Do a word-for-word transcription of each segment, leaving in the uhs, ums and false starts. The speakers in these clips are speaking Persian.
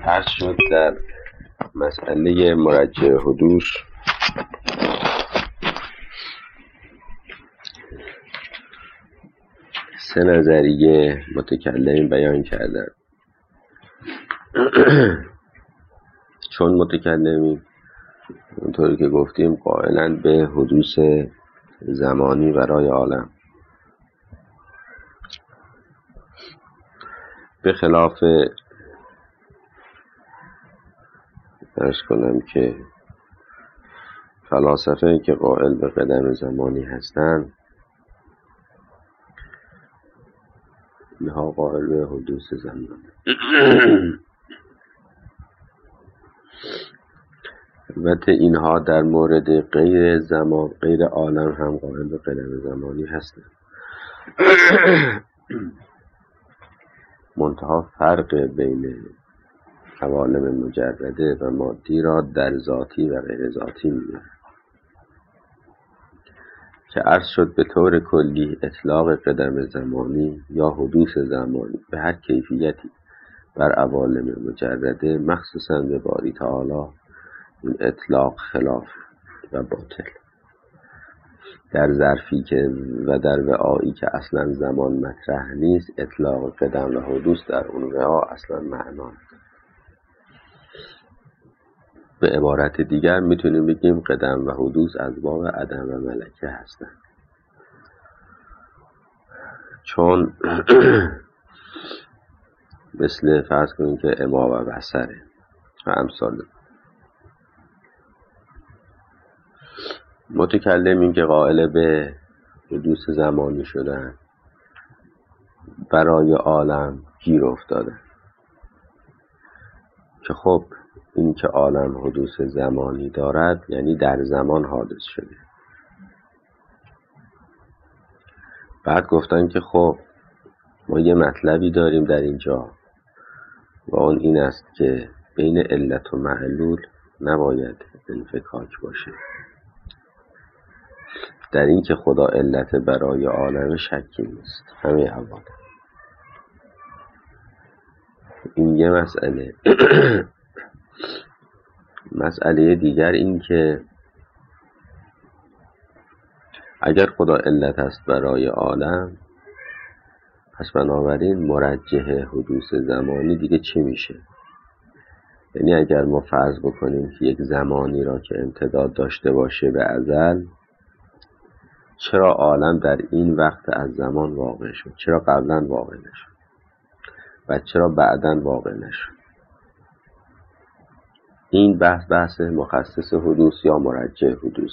عرض شد در مسئله مرجع حدوث سه نظریه متکلمین بیان کردن. چون متکلمین اونطوری که گفتیم قائلند به حدوث زمانی برای عالم، به خلاف عرض کنم که فلاسفه که قائل به قدم زمانی هستند، اینها قائل به حدوث زمان. البته اینها در مورد غیر زمان، غیر عالم هم قائل به قدم زمانی هستند. منتها فرق بین عوالم مجرده و مادی را در ذاتی و غیر ذاتی می‌دانند که عرض شد به طور کلی اطلاق قدم زمانی یا حدوث زمانی به هر کیفیتی بر عوالم مجرده، مخصوصا به باری تعالی، این اطلاق خلاف و باطل. در ظرفی که و در وعایی که اصلا زمان مطرح نیست، اطلاق قدم و حدوث در اون وعا اصلا معنا نداره. به عبارت دیگر میتونیم بگیم قدم و حدوث از باب عدم و ملکه هستند، چون مثل فرض کنیم که اما و بصره و امثال. متکلمین که قائل به حدوث زمانی شدن برای عالم گیر افتادن که خب این که عالم حدوث زمانی دارد یعنی در زمان حادث شده. بعد گفتن که خب ما یه مطلبی داریم در اینجا و اون این است که بین علت و معلول نباید انفکاک باشه. در این که خدا علت برای عالم شکی نیست، همه عوالم. این یه مسئله. مسئله دیگر این که اگر خدا علت است برای عالم، پس بنابراین مرجح حدوث زمانی دیگه چی میشه؟ یعنی اگر ما فرض بکنیم که یک زمانی را که امتداد داشته باشه به ازل، چرا عالم در این وقت از زمان واقع شد؟ چرا قبلا واقع نشد؟ و چرا بعداً واقع نشد؟ این بحث بحث مخصص حدوث یا مرجح حدوث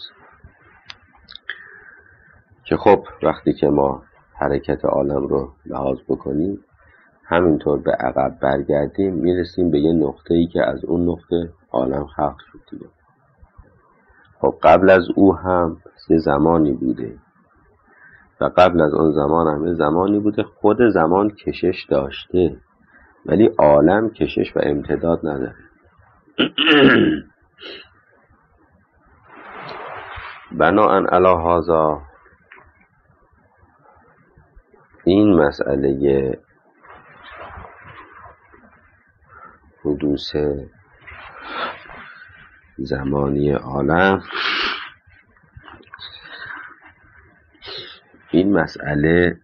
که خب وقتی که ما حرکت عالم رو لحاظ بکنیم، همینطور به عقب برگردیم، میرسیم به یه نقطه‌ای که از اون نقطه عالم خلق شد دیگه. خب قبل از او هم سه زمانی بوده و قبل از اون زمان هم زمانی بوده. خود زمان کشش داشته ولی عالم کشش و امتداد نداره. بناءً علی هذا این مسئله حدوث زمانی عالم، این مسئله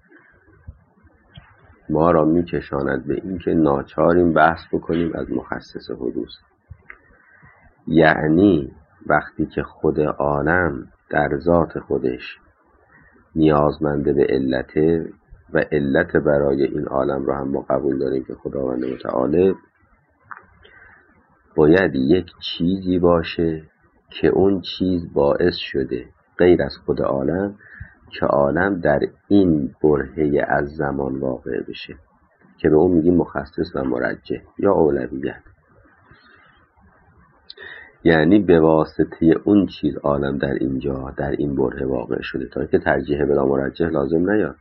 ما را میکشاند به این که ناچاریم بحث بکنیم از مخصص حدوث. یعنی وقتی که خود عالم در ذات خودش نیازمنده به علته و علت برای این عالم را هم ما قبول داریم که خداوند متعال، باید یک چیزی باشه که اون چیز باعث شده غیر از خود عالم که عالم در این برهه از زمان واقع بشه که به اون میگیم مخصص و مرجح یا اولویت. یعنی به واسطه اون چیز عالم در اینجا در این برهه واقع شده تا که ترجیح بلا مرجح لازم نیاد.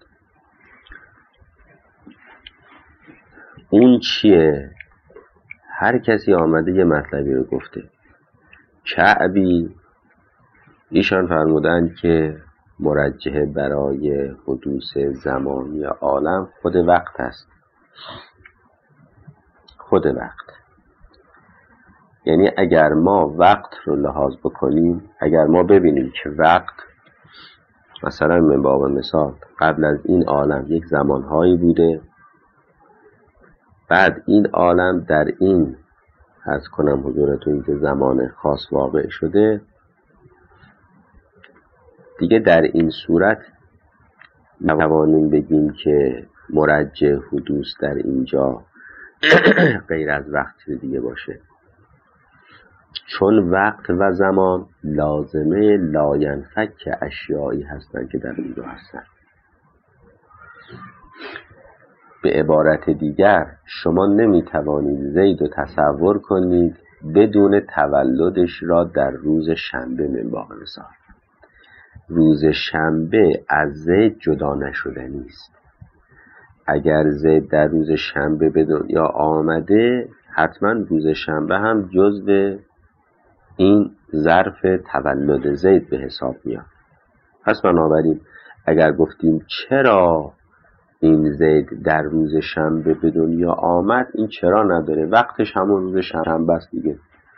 اون چیه؟ هر کسی آمده یه مطلبی رو گفته. کعبی ایشان فرمودند که مرجح برای حدوث زمانی عالم خود وقت است. خود وقت. یعنی اگر ما وقت رو لحاظ بکنیم، اگر ما ببینیم که وقت مثلا من باب مثال قبل از این عالم یک زمانهایی بوده، بعد این عالم در این عرض کنم حضورتون که زمان خاص واقع شده، دیگه در این صورت نتوانیم بگیم که مرجح حدوث در اینجا غیر از وقت دیگه باشه، چون وقت و زمان لازمه لاینفک اشیایی هستند که در اینجا هستند. به عبارت دیگر شما نمیتوانید زید رو تصور کنید بدون تولدش را در روز شنبه من باب مثال. روز شنبه از زید جدا نشدنی است. اگر زید در روز شنبه به دنیا آمده، حتما روز شنبه هم جزو این ظرف تولد زید به حساب میاد. پس بنابراین اگر گفتیم چرا این زید در روز شنبه به دنیا آمد، این چرا نداره، وقتش همون روز شنبه است دیگه.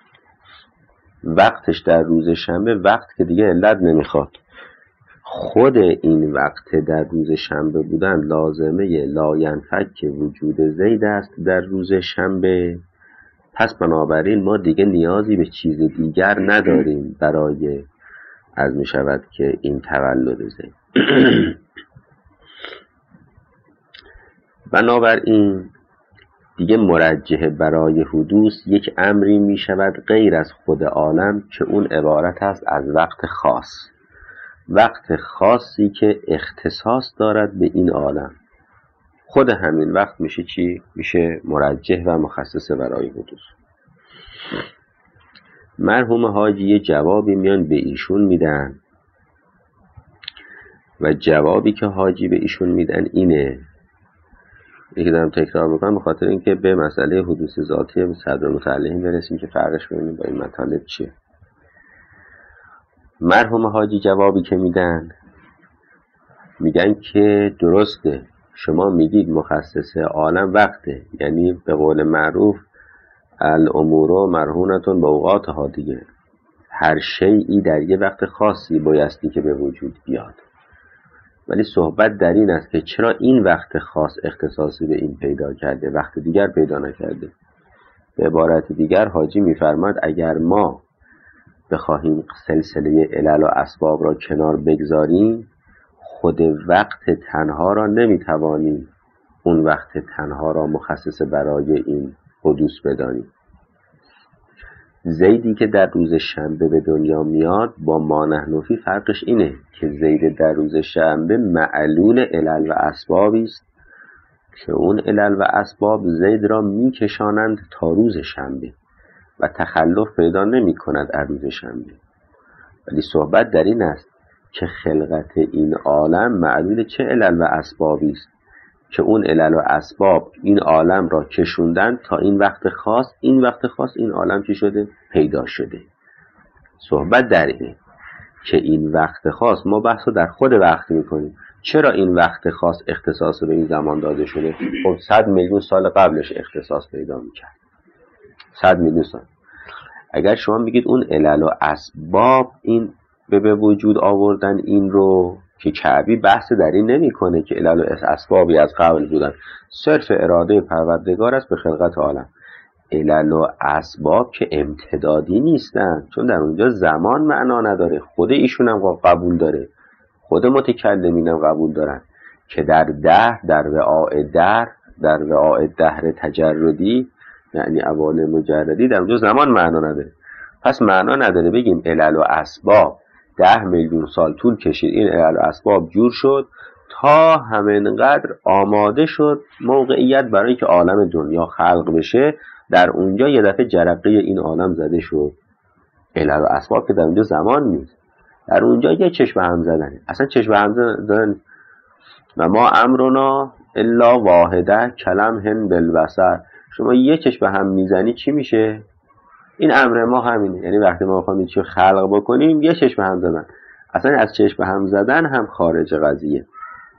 وقتش در روز شنبه وقت که دیگه علت نمیخواد. خود این وقت در روز شنبه بودن لازمه لاینفک وجود زید است در روز شنبه. پس بنابراین ما دیگه نیازی به چیز دیگر نداریم برای از می شود که این تولد زید. بنابراین دیگه مرجح برای حدوث یک امری می شود غیر از خود عالم که اون عبارت است از وقت خاص، وقت خاصی که اختصاص دارد به این عالم. خود همین وقت میشه چی؟ میشه مرجح و مخصص برای حدوث. مرحوم حاجی یه جوابی میان به ایشون میدن و جوابی که حاجی به ایشون میدن اینه، یکی دارم تکرار بکنم به خاطر اینکه به مسئله حدوث ذاتی به صدر متعلقین برسیم که فرقش بین با این مطالب چیه. مرحوم حاجی جوابی که میدن میگن که درسته، شما میگید مخصص عالم وقته، یعنی به قول معروف الامور مرهونتون به اوقاتها دیگه، هر شیئی در یه وقت خاصی بایستی که به وجود بیاد. ولی صحبت در این است که چرا این وقت خاص اختصاصی به این پیدا کرده، وقت دیگر پیدا نکرده. به عبارت دیگر حاجی میفرماد اگر ما بخواهیم سلسله علل و اسباب را کنار بگذاریم، خود وقت تنها را نمیتوانیم اون وقت تنها را مخصص برای این حدوث بدانیم. زیدی که در روز شنبه به دنیا میاد با ما نحنفی فرقش اینه که زید در روز شنبه معلول علل و اسبابی است که اون علل و اسباب زید را میکشانند تا روز شنبه و تخلف پیدا نمی کند از روز شنبه. ولی صحبت در این است که خلقت این عالم معلول چه علل و اسبابی است که اون علل و اسباب این عالم را کشوندن تا این وقت خاص، این وقت خاص این عالم چی شده؟ پیدا شده. صحبت در اینه که این وقت خاص، ما بحث رو در خود وقت میکنیم، چرا این وقت خاص اختصاص به این زمان داده شده؟ خب صد میلیون سال قبلش اختصاص پیدا میکرد، صد میلیون سال. اگر شما بگید اون علل و اسباب این به وجود آوردن این رو، که کعبی بحث در این نمی کنه که علل و اسبابی از قبل بودن، صرف اراده پروردگار است به خلقت عالم. علل و اسباب که امتدادی نیستن، چون در اونجا زمان معنا نداره. خود ایشون هم قبول داره، خود متکلمین هم قبول دارن که در دهر، در وعاء دهر، در وعاء دهر تجردی، یعنی اول مجردی، در اونجا زمان معنا نداره. پس معنا نداره بگیم علل و اسباب ده میلیون سال طول کشید این علل و اسباب جور شد تا همینقدر آماده شد موقعیت برای که عالم دنیا خلق بشه، در اونجا یه دفعه جرقه این عالم زده شد. علل و اسباب که در اونجا زمان نیست، در اونجا یه چشم هم زدن، اصلا چشم هم زدن. و ما امرنا الا واحده کلمهن بالبصر. شما یه چشم هم میزنی چی میشه؟ این امر ما همینه، یعنی وقتی ما بخوایم چیزی خلق بکنیم یه چشم هم زدن، اصلا از چشم هم زدن هم خارج قضیه.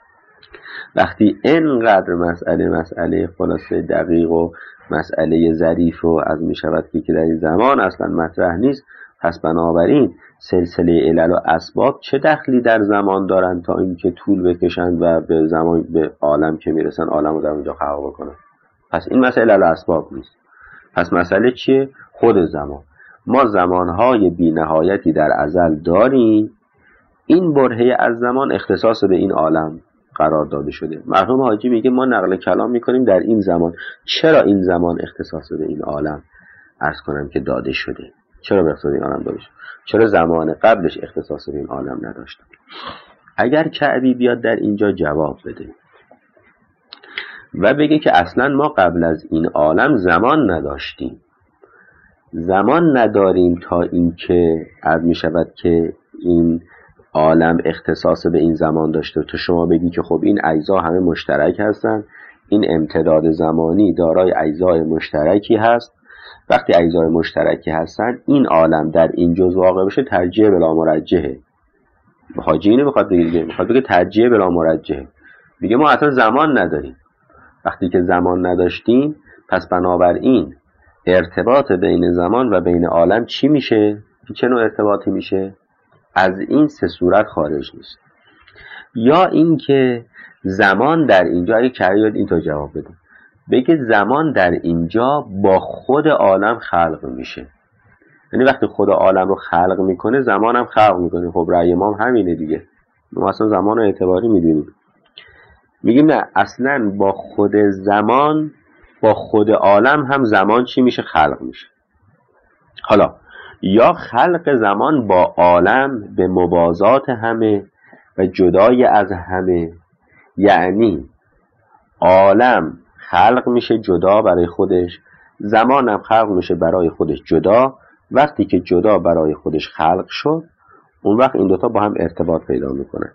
وقتی اینقدر مسئله مسئله خلاصه دقیق و مسئله ظریف و از می شود که در این زمان اصلا مطرح نیست، پس بنابراین سلسله علل و اسباب چه دخلی در زمان دارن تا اینکه طول بکشن و به زمان به عالم که میرسن عالم رو در اونجا خلق بکنن؟ پس این مسئله علل و اسباب نیست. پس مسئله چیه؟ خود زمان. ما زمانهای بی نهایتی در ازل داریم، این برهه از زمان اختصاص به این عالم قرار داده شده. مرحوم حاجی میگه ما نقل کلام میکنیم در این زمان. چرا این زمان اختصاص به این عالم عرض کنم که داده شده؟ چرا به اختصاص این عالم داده شده؟ چرا زمان قبلش اختصاص به این عالم نداشت؟ اگر کعبی بیاد در اینجا جواب بده و بگه که اصلا ما قبل از این عالم زمان نداشتیم، زمان نداریم تا اینکه عرض می شود که این عالم اختصاص به این زمان داشته، تو شما بگی که خب این اجزا همه مشترک هستن، این امتداد زمانی دارای اجزای مشترکی هست، وقتی اجزای مشترکی هستن این عالم در این جزء واقع بشه ترجیح بلا مرجحه. حاجی اینو میخواد بگه دیگه، میخواد بگه ترجیح بلا مرجحه. میگه ما اصلا زمان نداریم. وقتی که زمان نداشتیم پس بنابراین ارتباط بین زمان و بین عالم چی میشه؟ چه نوع ارتباطی میشه؟ از این سه صورت خارج نیست. یا اینکه زمان در اینجا، اگه کریاد این تا جواب بده، بگه زمان در اینجا با خود عالم خلق میشه، یعنی وقتی خود عالم رو خلق میکنه زمان هم خلق میکنه. خب رأی ما هم همینه دیگه، ما اصلا زمان رو اعتباری میدونیم. میگیم نه، اصلا با خود زمان با خود عالم هم زمان چی میشه؟ خلق میشه. حالا یا خلق زمان با عالم به موازات همه و جدای از همه، یعنی عالم خلق میشه جدا برای خودش، زمان هم خلق میشه برای خودش جدا. وقتی که جدا برای خودش خلق شد اون وقت این دوتا با هم ارتباط پیدا میکنن.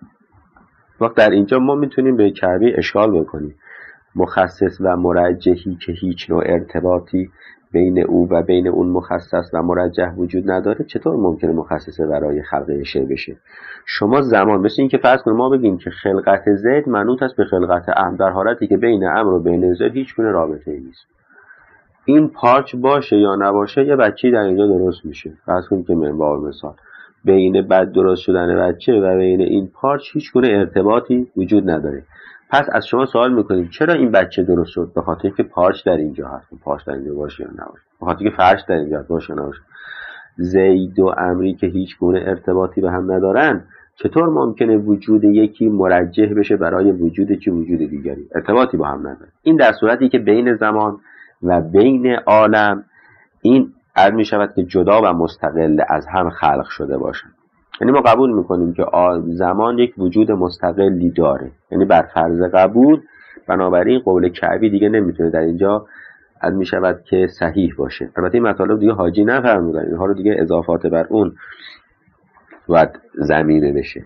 وقت در اینجا ما میتونیم به کعبی اشکال بکنیم، مخصص و مرجحی که هیچ نوع ارتباطی بین او و بین اون مخصص و مرجح وجود نداره، چطور ممکنه مخصص برای خلق شی بشه؟ شما زمان مثل این که فرض کنیم ما بگیم که خلقت زید منوط است به خلقت امر، در حالتی که بین امر و بین زید هیچ گونه رابطه ای نیست. این پارچ باشه یا نباشه یه بچه‌ای در اینجا درست میشه. فرض کنیم که منبع مثال بین بعد درست شدن بچه و بین این پارچ هیچ گونه ارتباطی وجود نداره. پس از شما سوال میکنیم چرا این بچه درست شد؟ به خاطر که پارچ در اینجا هست. پارچ در اینجا باشه یا نباشه، به خاطر که فرش در اینجا باشه یا نباشه. زید و امری که هیچ گونه ارتباطی به هم ندارن، چطور ممکنه وجود یکی مرجح بشه برای وجود چی وجود دیگری؟ ارتباطی با هم نداره. این در صورتی که بین زمان و بین عالم این عرض می شود که جدا و مستقل از هم خلق شده باشن. یعنی ما قبول میکنیم که زمان یک وجود مستقلی داره، یعنی بر فرض قبول، بنابراین قول کعبی دیگه نمیتونه در اینجا عرض می شود که صحیح باشه. البته این مطالب دیگه حاجی نفرمودن، اینها رو دیگه اضافات بر اون باید زمینه بشه.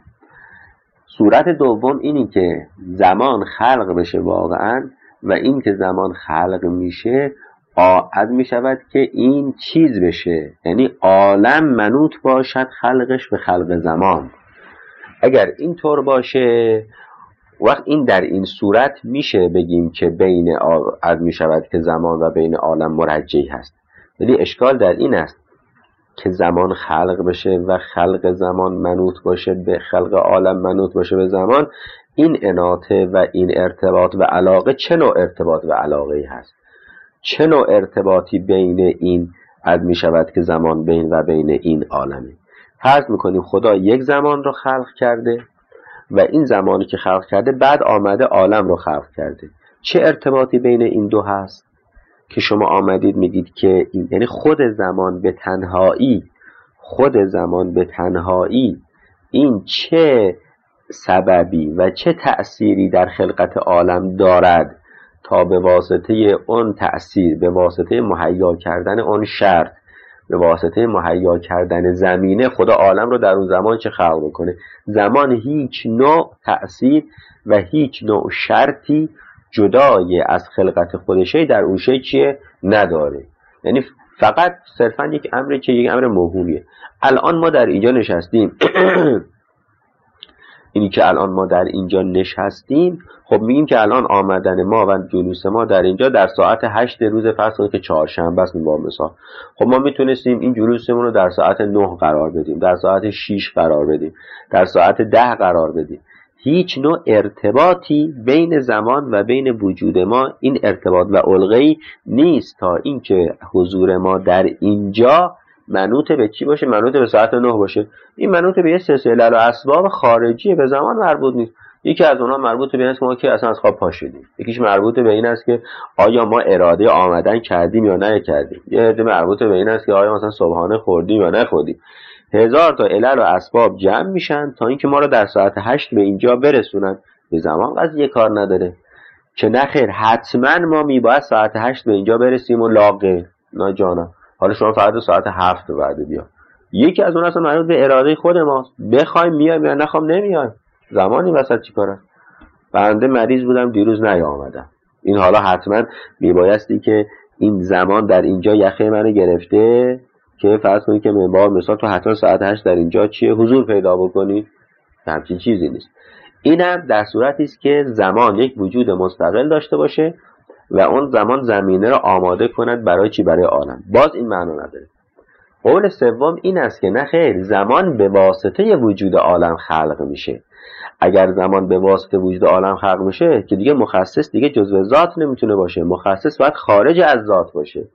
صورت دوم اینی که زمان خلق بشه واقعا، و این که زمان خلق میشه عاد می شود که این چیز بشه، یعنی عالم منوط باشد خلقش به خلق زمان. اگر این طور باشه وقت این در این صورت میشه بگیم که بین عاد می شود که زمان و بین عالم مرجحی هست. ولی اشکال در این است که زمان خلق بشه و خلق زمان منوط باشه به خلق عالم منوط باشه به زمان. این اناطه و این ارتباط و علاقه چه نوع ارتباط و علاقه‌ای هست؟ چه نوع ارتباطی بین این عد می شود که زمان بین و بین این عالمه؟ فرض میکنیم خدا یک زمان رو خلق کرده و این زمانی که خلق کرده بعد آمده عالم رو خلق کرده. چه ارتباطی بین این دو هست که شما آمدید میگید که این، یعنی خود زمان به تنهایی خود زمان به تنهایی این چه سببی و چه تأثیری در خلقت عالم دارد تا به واسطه اون تأثیر، به واسطه مهیا کردن اون شرط، به واسطه مهیا کردن زمینه خدا عالم رو در اون زمان چه خلق بکنه؟ زمان هیچ نوع تأثیر و هیچ نوع شرطی جدای از خلقت خودشه در اون شی چیه؟ نداره. یعنی فقط صرفا یک امری که یک امر موهومیه. الان ما در اینجا نشستیم اینی که الان ما در اینجا نشستیم، خب میگیم که الان آمدن ما و جلوس ما در اینجا در ساعت هشت روز فرض کنید که چهارشنبه است با مثال. خب ما میتونستیم این جلوسمون رو در ساعت نه قرار بدیم، در ساعت شش قرار بدیم، در ساعت ده قرار بدیم. هیچ نوع ارتباطی بین زمان و بین وجود ما این ارتباط و علقه‌ای نیست تا اینکه حضور ما در اینجا منوط به چی باشه؟ منوط به ساعت نه باشه. این منوط به یه سلسله الاسباب خارجی، به زمان مربوط نیست. یکی از اونها مربوط به این است که ما که اصلا از خواب پا شدیم. یکیش مربوط به این است که آیا ما اراده آمدن کردیم یا نکردیم. یه عده مربوط به این است که آیا مثلا صبحانه خوردیم یا نخوردیم. هزار تا علل و اسباب جمع میشن تا اینکه ما رو در ساعت هشت به اینجا برسونن. به زمان قضیه کار نداره که نخیر حتما ما میباید ساعت هشت به اینجا برسیم و لاغه نه جانم. حالا شما فردا ساعت هفت بعد بیا. یکی از اون اصلا مربوط به اراده خود ماست. بخوایم میایم یا نخوام نمیایم. زمانی وسط چیکاره؟ بنده مریض بودم دیروز نیامدم. این حالا حتما میبایستی که این زمان در اینجا یخه منو گرفته که فرض کنید که منبار مثلا تو حتما ساعت هشت در اینجا چیه حضور پیدا بکنی. همچین چیزی نیست. اینم در صورتی است که زمان یک وجود مستقل داشته باشه و اون زمان زمینه رو آماده کند برای چی؟ برای عالم. باز این معنا نداره. قول سوم این است که نه خیر، زمان به واسطه وجود عالم خلق میشه. اگر زمان به واسطه وجود عالم خلق میشه که دیگه مخصص دیگه جزء ذات نمیتونه باشه. مخصص باید خارج از ذات باشه.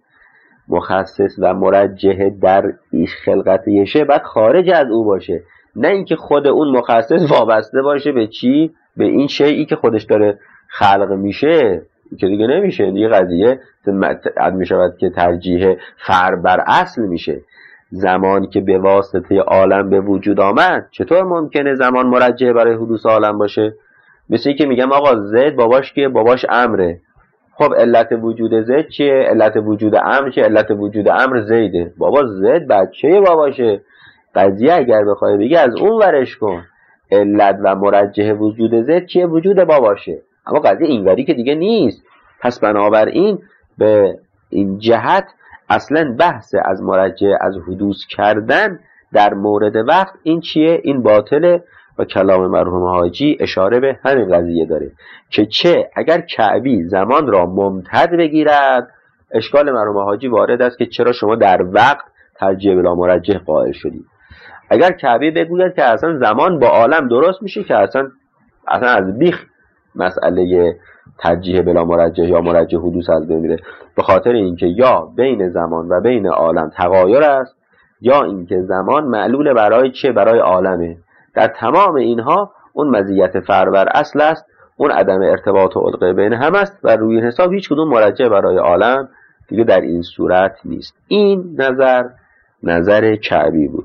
مخصص و مرجح در خلقت یشه باید خارج از او باشه، نه اینکه خود اون مخصص وابسته باشه به چی؟ به این شیئی که خودش داره خلق میشه، که دیگه نمیشه. دیگه قضیه میشود که ترجیح فرع بر اصل میشه. زمانی که به واسطه عالم به وجود آمد، چطور ممکنه زمان مرجح برای حدوث عالم باشه؟ مثل اینکه میگم آقا زید باباش که باباش امره. خب علت وجود زید چیه؟ علت وجود امر چیه؟ علت وجود امر زیده. بابا زید بچه باباشه. قضیه اگر بخوای بگی از اون ورش کن. علت و مرجح وجود زید چیه؟ وجود باباشه. اما قضیه اینوری که دیگه نیست. پس بنابراین به این جهت اصلا بحث از مرجح از حدوث کردن در مورد وقت این چیه؟ این باطله. و کلام مرحوم حاجی اشاره به همین قضیه داره که چه اگر کعبی زمان را ممتد بگیرد، اشکال مرحوم حاجی وارد است که چرا شما در وقت ترجیح بلا مرجح قائل شدید. اگر کعبی بگوید که اصلا زمان با عالم درست میشه که اصلا اصلا از بیخ مسئله ترجیح بلا مرجح یا مرجح حدوث از بین میره، به خاطر اینکه یا بین زمان و بین عالم تغایر است یا اینکه زمان معلول برای چه؟ برای عالمه. در تمام اینها اون مزیت فرع بر اصل است، اون عدم ارتباط و علقه بین هم است و روی این حساب هیچ کدوم مرجح برای عالم دیگه در این صورت نیست. این نظر نظر کعبی بود.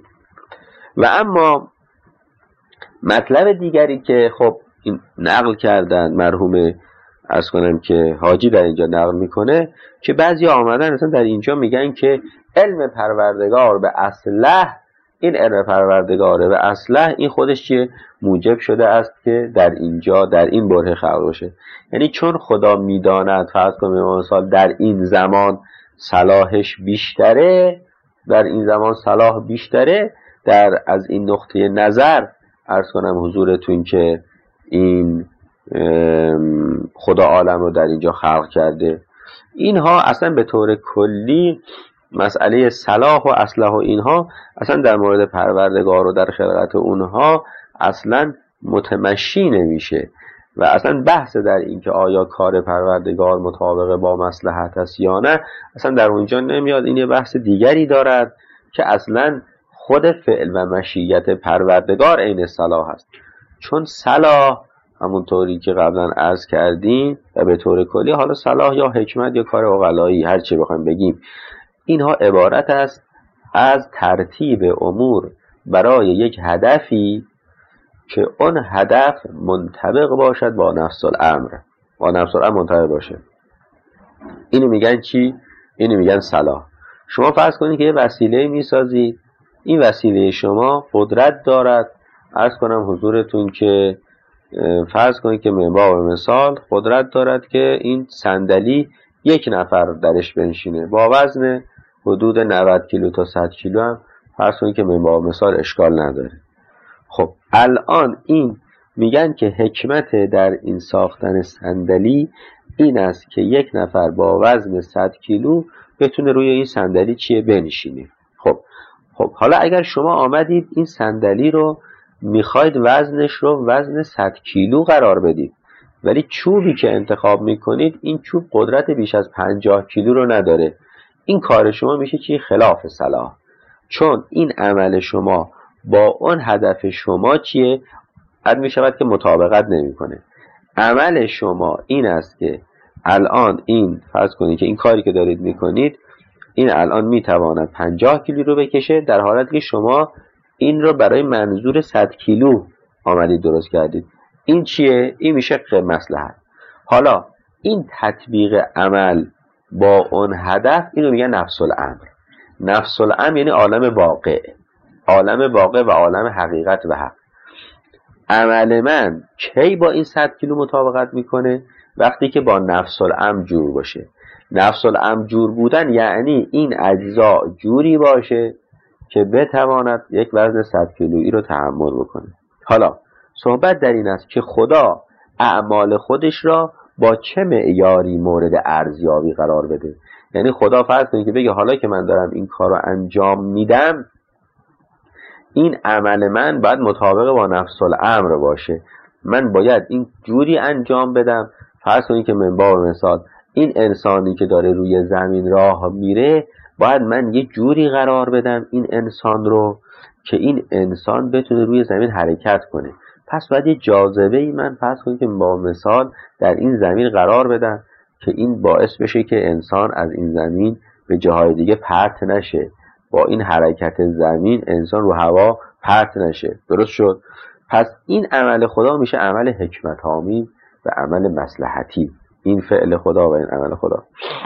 و اما مطلب دیگری که خب این نقل کردن مرحوم عرض کنم که حاجی در اینجا نقل میکنه که بعضی آمدن مثلا در اینجا میگن که علم پروردگار به اصله، این علم پروردگاره به اصله این خودش چیه؟ موجب شده است که در اینجا در این بره خلق بشه. یعنی چون خدا میداند فرض کنیم مثلا در این زمان صلاحش بیشتره، در این زمان صلاح بیشتره، در از این نقطه نظر عرض کنم حضورتون که این خدا عالم رو در اینجا خلق کرده. اینها اصلا به طور کلی مسئله صلاح و اصلاح و اینها اصلا در مورد پروردگار و در خلقت اونها اصلا متمشی نمیشه و اصلا بحث در این که آیا کار پروردگار مطابق با مصلحت است یا نه اصلا در اونجا نمیاد. این یه بحث دیگری دارد که اصلا خود فعل و مشیت پروردگار عین صلاح است. چون صلاح همونطوری که قبلا عرض کردیم و به طور کلی حالا صلاح یا حکمت یا کار عقلایی هر چی بخوایم بگیم، اینها عبارت است از ترتیب امور برای یک هدفی که اون هدف منطبق باشد با نفس الامر، با نفس الامر منطبق باشه. اینو میگن چی؟ اینو میگن صلاح. شما فرض کنید که یه وسیله میسازید، این وسیله شما قدرت دارد، عرض کنم حضورتون که فرض کنید که منبع مثال قدرت دارد که این صندلی یک نفر درش بنشینه با وزن حدود نود کیلو تا صد کیلو هم فرض کنید که منبع مثال اشکال نداره. خب الان این میگن که حکمت در این ساختن صندلی این است که یک نفر با وزن صد کیلو بتونه روی این صندلی چیه بنشینه. خب خب حالا اگر شما آمدید این صندلی رو میخواید وزنش رو وزن صد کیلو قرار بدید، ولی چوبی که انتخاب میکنید این چوب قدرت بیش از پنجاه کیلو رو نداره، این کار شما میشه چی؟ خلاف صلاح. چون این عمل شما با اون هدف شما چیه؟ حد میشود که مطابقت نمیکنه. عمل شما این است که الان این فرض کنید که این کاری که دارید میکنید این الان میتواند پنجاه کیلو رو بکشه، در حالتی که شما این رو برای منظور صد کیلو آمدید درست کردید. این چیه؟ این میشه مصلحت. حالا این تطبیق عمل با اون هدف اینو میگن نفس الامر. نفس الامر یعنی عالم واقع، عالم واقع و عالم حقیقت و حق. عمل من کی با این صد کیلو مطابقت میکنه؟ وقتی که با نفس الامر جور باشه. نفس الامر جور بودن یعنی این اجزا جوری باشه که بتواند یک وزن صد کیلویی رو تحمل بکنه. حالا صحبت در این است که خدا اعمال خودش را با چه معیاری مورد ارزیابی قرار بده. یعنی خدا فرض کنید که بگه حالا که من دارم این کار رو انجام میدم، این عمل من باید مطابق با نفس الامر باشه. من باید این جوری انجام بدم. فرض کنید که من با مثال این انسانی که داره روی زمین راه میره، باید من یه جوری قرار بدم این انسان رو که این انسان بتونه روی زمین حرکت کنه. پس باید یه جاذبه ای من فرض کنید که با مثال در این زمین قرار بدم که این باعث بشه که انسان از این زمین به جاهای دیگه پرت نشه. با این حرکت زمین انسان رو هوا پرت نشه. درست شد؟ پس این عمل خدا میشه عمل حکمت آمیز و عمل مصلحتی. این فعل خدا و این عمل خدا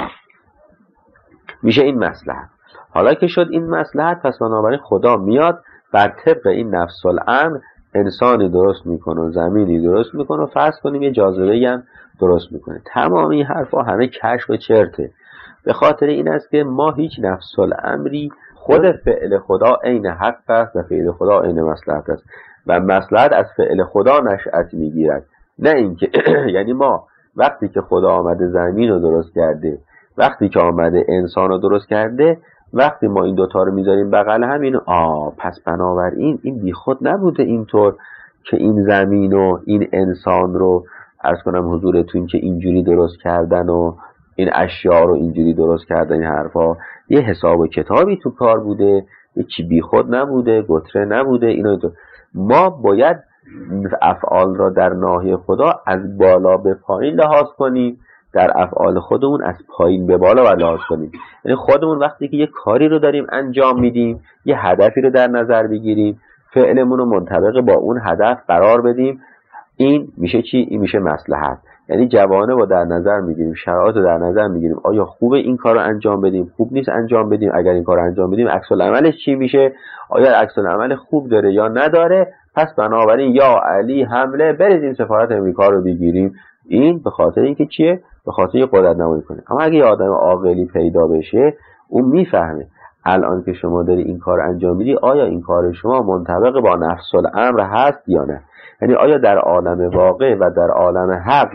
میشه این مصلحت. حالا که شد این مصلحت، پس بنابراین خدا میاد بر طبق این نفس الامر انسانی درست میکنه و زمینی درست میکنه و فرض کنیم یه جاذبه‌ای هم درست میکنه. تمام این حرفا همه کشف و چرته. به خاطر این است که ما هیچ نفس الامری، خود فعل خدا عین حق است و فعل خدا عین مصلحت است و مصلحت از فعل خدا نشأت میگیرد. نه اینکه یعنی ما وقتی که خدا آمده زمین رو درست کرده، وقتی که آمده انسان رو درست کرده، وقتی ما این دوتا رو میذاریم بغل هم، این آه پس بنابراین این بی خود نبوده اینطور که این زمین و این انسان رو عرض کنم حضورتون که اینجوری درست کردن و این اشیاء رو اینجوری درست کردن. این حرفا یه حساب و کتابی تو کار بوده، هیچی بی خود نبوده، گتره نبوده. اینا دو. ما باید افعال را در ناحیه خدا از بالا به پایین لحاظ کنیم، در افعال خودمون از پایین به بالا باید لحاظ کنیم. یعنی خودمون وقتی که یه کاری رو داریم انجام میدیم، یه هدفی رو در نظر بگیریم، فعلمون رو منطبق با اون هدف قرار بدیم، این میشه چی؟ این میشه مصلحت. یعنی جوانب رو در نظر میگیریم، شرایط رو در نظر میگیریم، آیا خوبه این کار رو انجام بدیم، خوب نیست انجام بدیم، اگر این کار رو انجام بدیم عکس العملش چی میشه، آیا عکس العمل خوب داره یا نداره. پس بنابراین یا علی حمله بریزیم سفارت امریکا رو بگیریم. این به خاطر اینکه چیه؟ به خاطر اینکه قدرت نمایی کنه. اما اگه یه آدم عاقلی پیدا بشه، اون میفهمه الان که شما داری این کار انجام میدی، آیا این کار شما منطبق با نفس الامر هست یا نه. یعنی آیا در عالم واقع و در عالم حق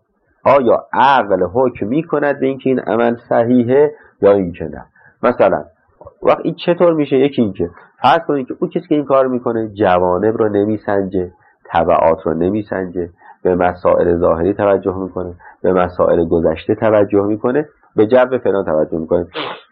آیا عقل حکم میکند به اینکه این عمل صحیحه یا اینکه نه. مثلا وقت این چطور میشه؟ یکی اینکه فرض کنید که اون کسی که این کار میکنه جوانب رو نمیسنجه، تبعات رو نمیسنجه، به مسائل ظاهری توجه میکنه، به مسائل گذشته توجه میکنه، به جو فلان توجه میکنه.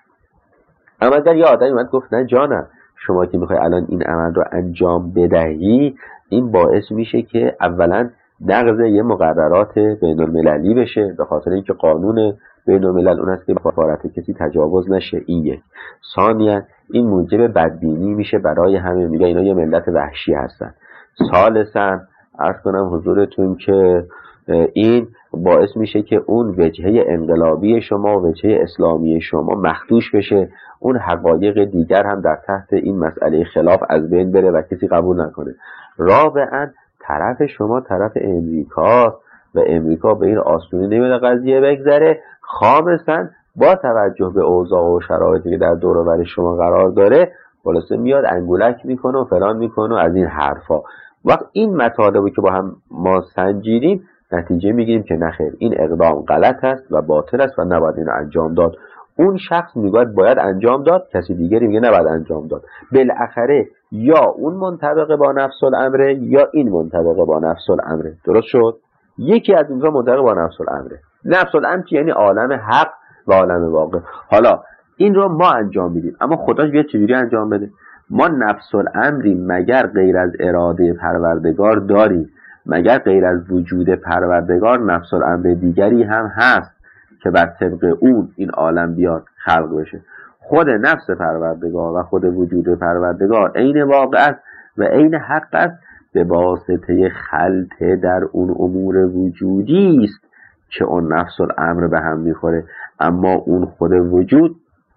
اما اگر یه آدمی اومد گفت نه جانم، شما که میخوای الان این عمل رو انجام بدهی، این باعث میشه که اولا نقض یه مقررات بین المللی بشه، به خاطر اینکه قانون بین الملل اون است که سفارت کسی تجاوز نشه. این یک. ثانیاً این موجب بدبینی میشه برای همه، میگه اینا یه ملت وحشی هستن. ثالثاً عرض کنم حضورتون که این باعث میشه که اون وجهه انقلابی شما و وجهه اسلامی شما مخدوش بشه، اون حقایق دیگر هم در تحت این مسئله خلاف از بین بره و کسی قبول نکنه. رابعاً طرف شما طرف امریکا و امریکا به این آسونی نمیده قضیه بگذره. خامساً با توجه به اوضاع و شرایطی که در دور و بر شما قرار داره، خلاصه میاد انگولک میکنه و فلان میکنه و از این حرفا. وقت این مطالبی که با هم ما سنجیدیم نتیجه میگیریم که نخیر، این اقدام غلط است و باطل است و نباید اینو انجام داد. اون شخص میگه باید انجام داد، کسی دیگری میگه نباید انجام داد. بالاخره یا اون منطبق با نفس الامره یا این منطبق با نفس الامره. درست شد؟ یکی از اینها منطبق با نفس الامره. نفس الامر یعنی عالم حق و عالم واقع. حالا این رو ما انجام میدیم، اما خدا بیاد چجوری انجام بده؟ ما نفس الامری مگر غیر از اراده پروردگار داریم؟ مگر غیر از وجود پروردگار نفس الامر دیگری هم هست که بر طبق اون این عالم بیاد خلق بشه؟ خود نفس پروردگار و خود وجود پروردگار عین واقع است و عین حق است، به واسطه خلط در اون امور وجودی است که اون نفس الامر به هم میخوره. اما اون خود وجود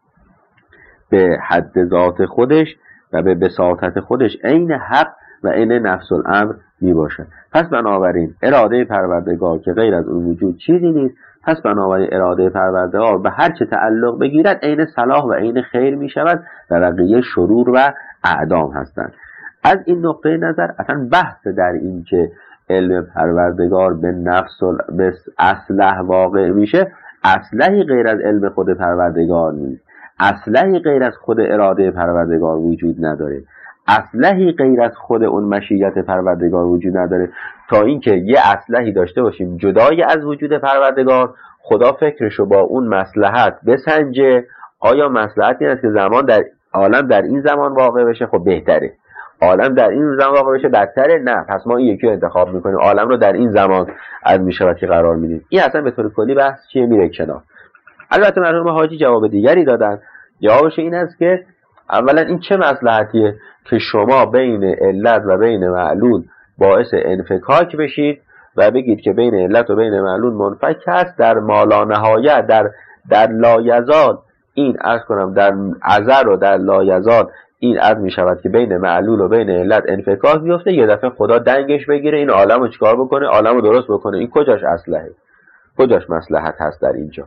به حد ذات خودش و به بساطت خودش عین حق و عین نفس الامر می باشد. پس بنابراین اراده پروردگار که غیر از اون وجود چیزی نیست، پس بنابراین اراده پروردگار به هر چه تعلق بگیرد عین صلاح و عین خیر می شود و بقیه شرور و اعدام هستند. از این نقطه نظر اصلا بحث در این که علم پروردگار به نفس و به اصلح واقع میشه، اصلحی غیر از علم خود پروردگار نیست، اصلحی غیر از خود اراده پروردگار وجود نداره، اصلحی غیر از خود اون مشیت پروردگار وجود نداره. تا اینکه یه اصلحی داشته باشیم جدای از وجود پروردگار، خدا فکرشو با اون مصلحت بسنجه. آیا مصلحتی هست که زمان در عالم در این زمان واقع بشه؟ خب بهتره. عالم در این زمان واقع بشه بدتره؟ نه، پس ما این یکی رو انتخاب میکنیم، عالم رو در این زمان از میشود قرار میدیم. این اصلا به طور کلی بحث چیه میره کنار. البته مرحوم حاجی جواب دیگری دادن. جوابش این است که اولا این چه مصلحتیه که شما بین علت و بین معلول باعث انفکاک بشید و بگید که بین علت و بین معلول منفک هست، در مالا نهایت، در در لایزال این عرض کنم در ازل و در لایزال این عرض می شود که بین معلول و بین علت انفکاک بیفته، یه دفعه خدا دنگش بگیره این عالم رو چیکار بکنه؟ عالم رو درست بکنه. این کجاش اصلحه؟ کجاش مصلحت هست در اینجا؟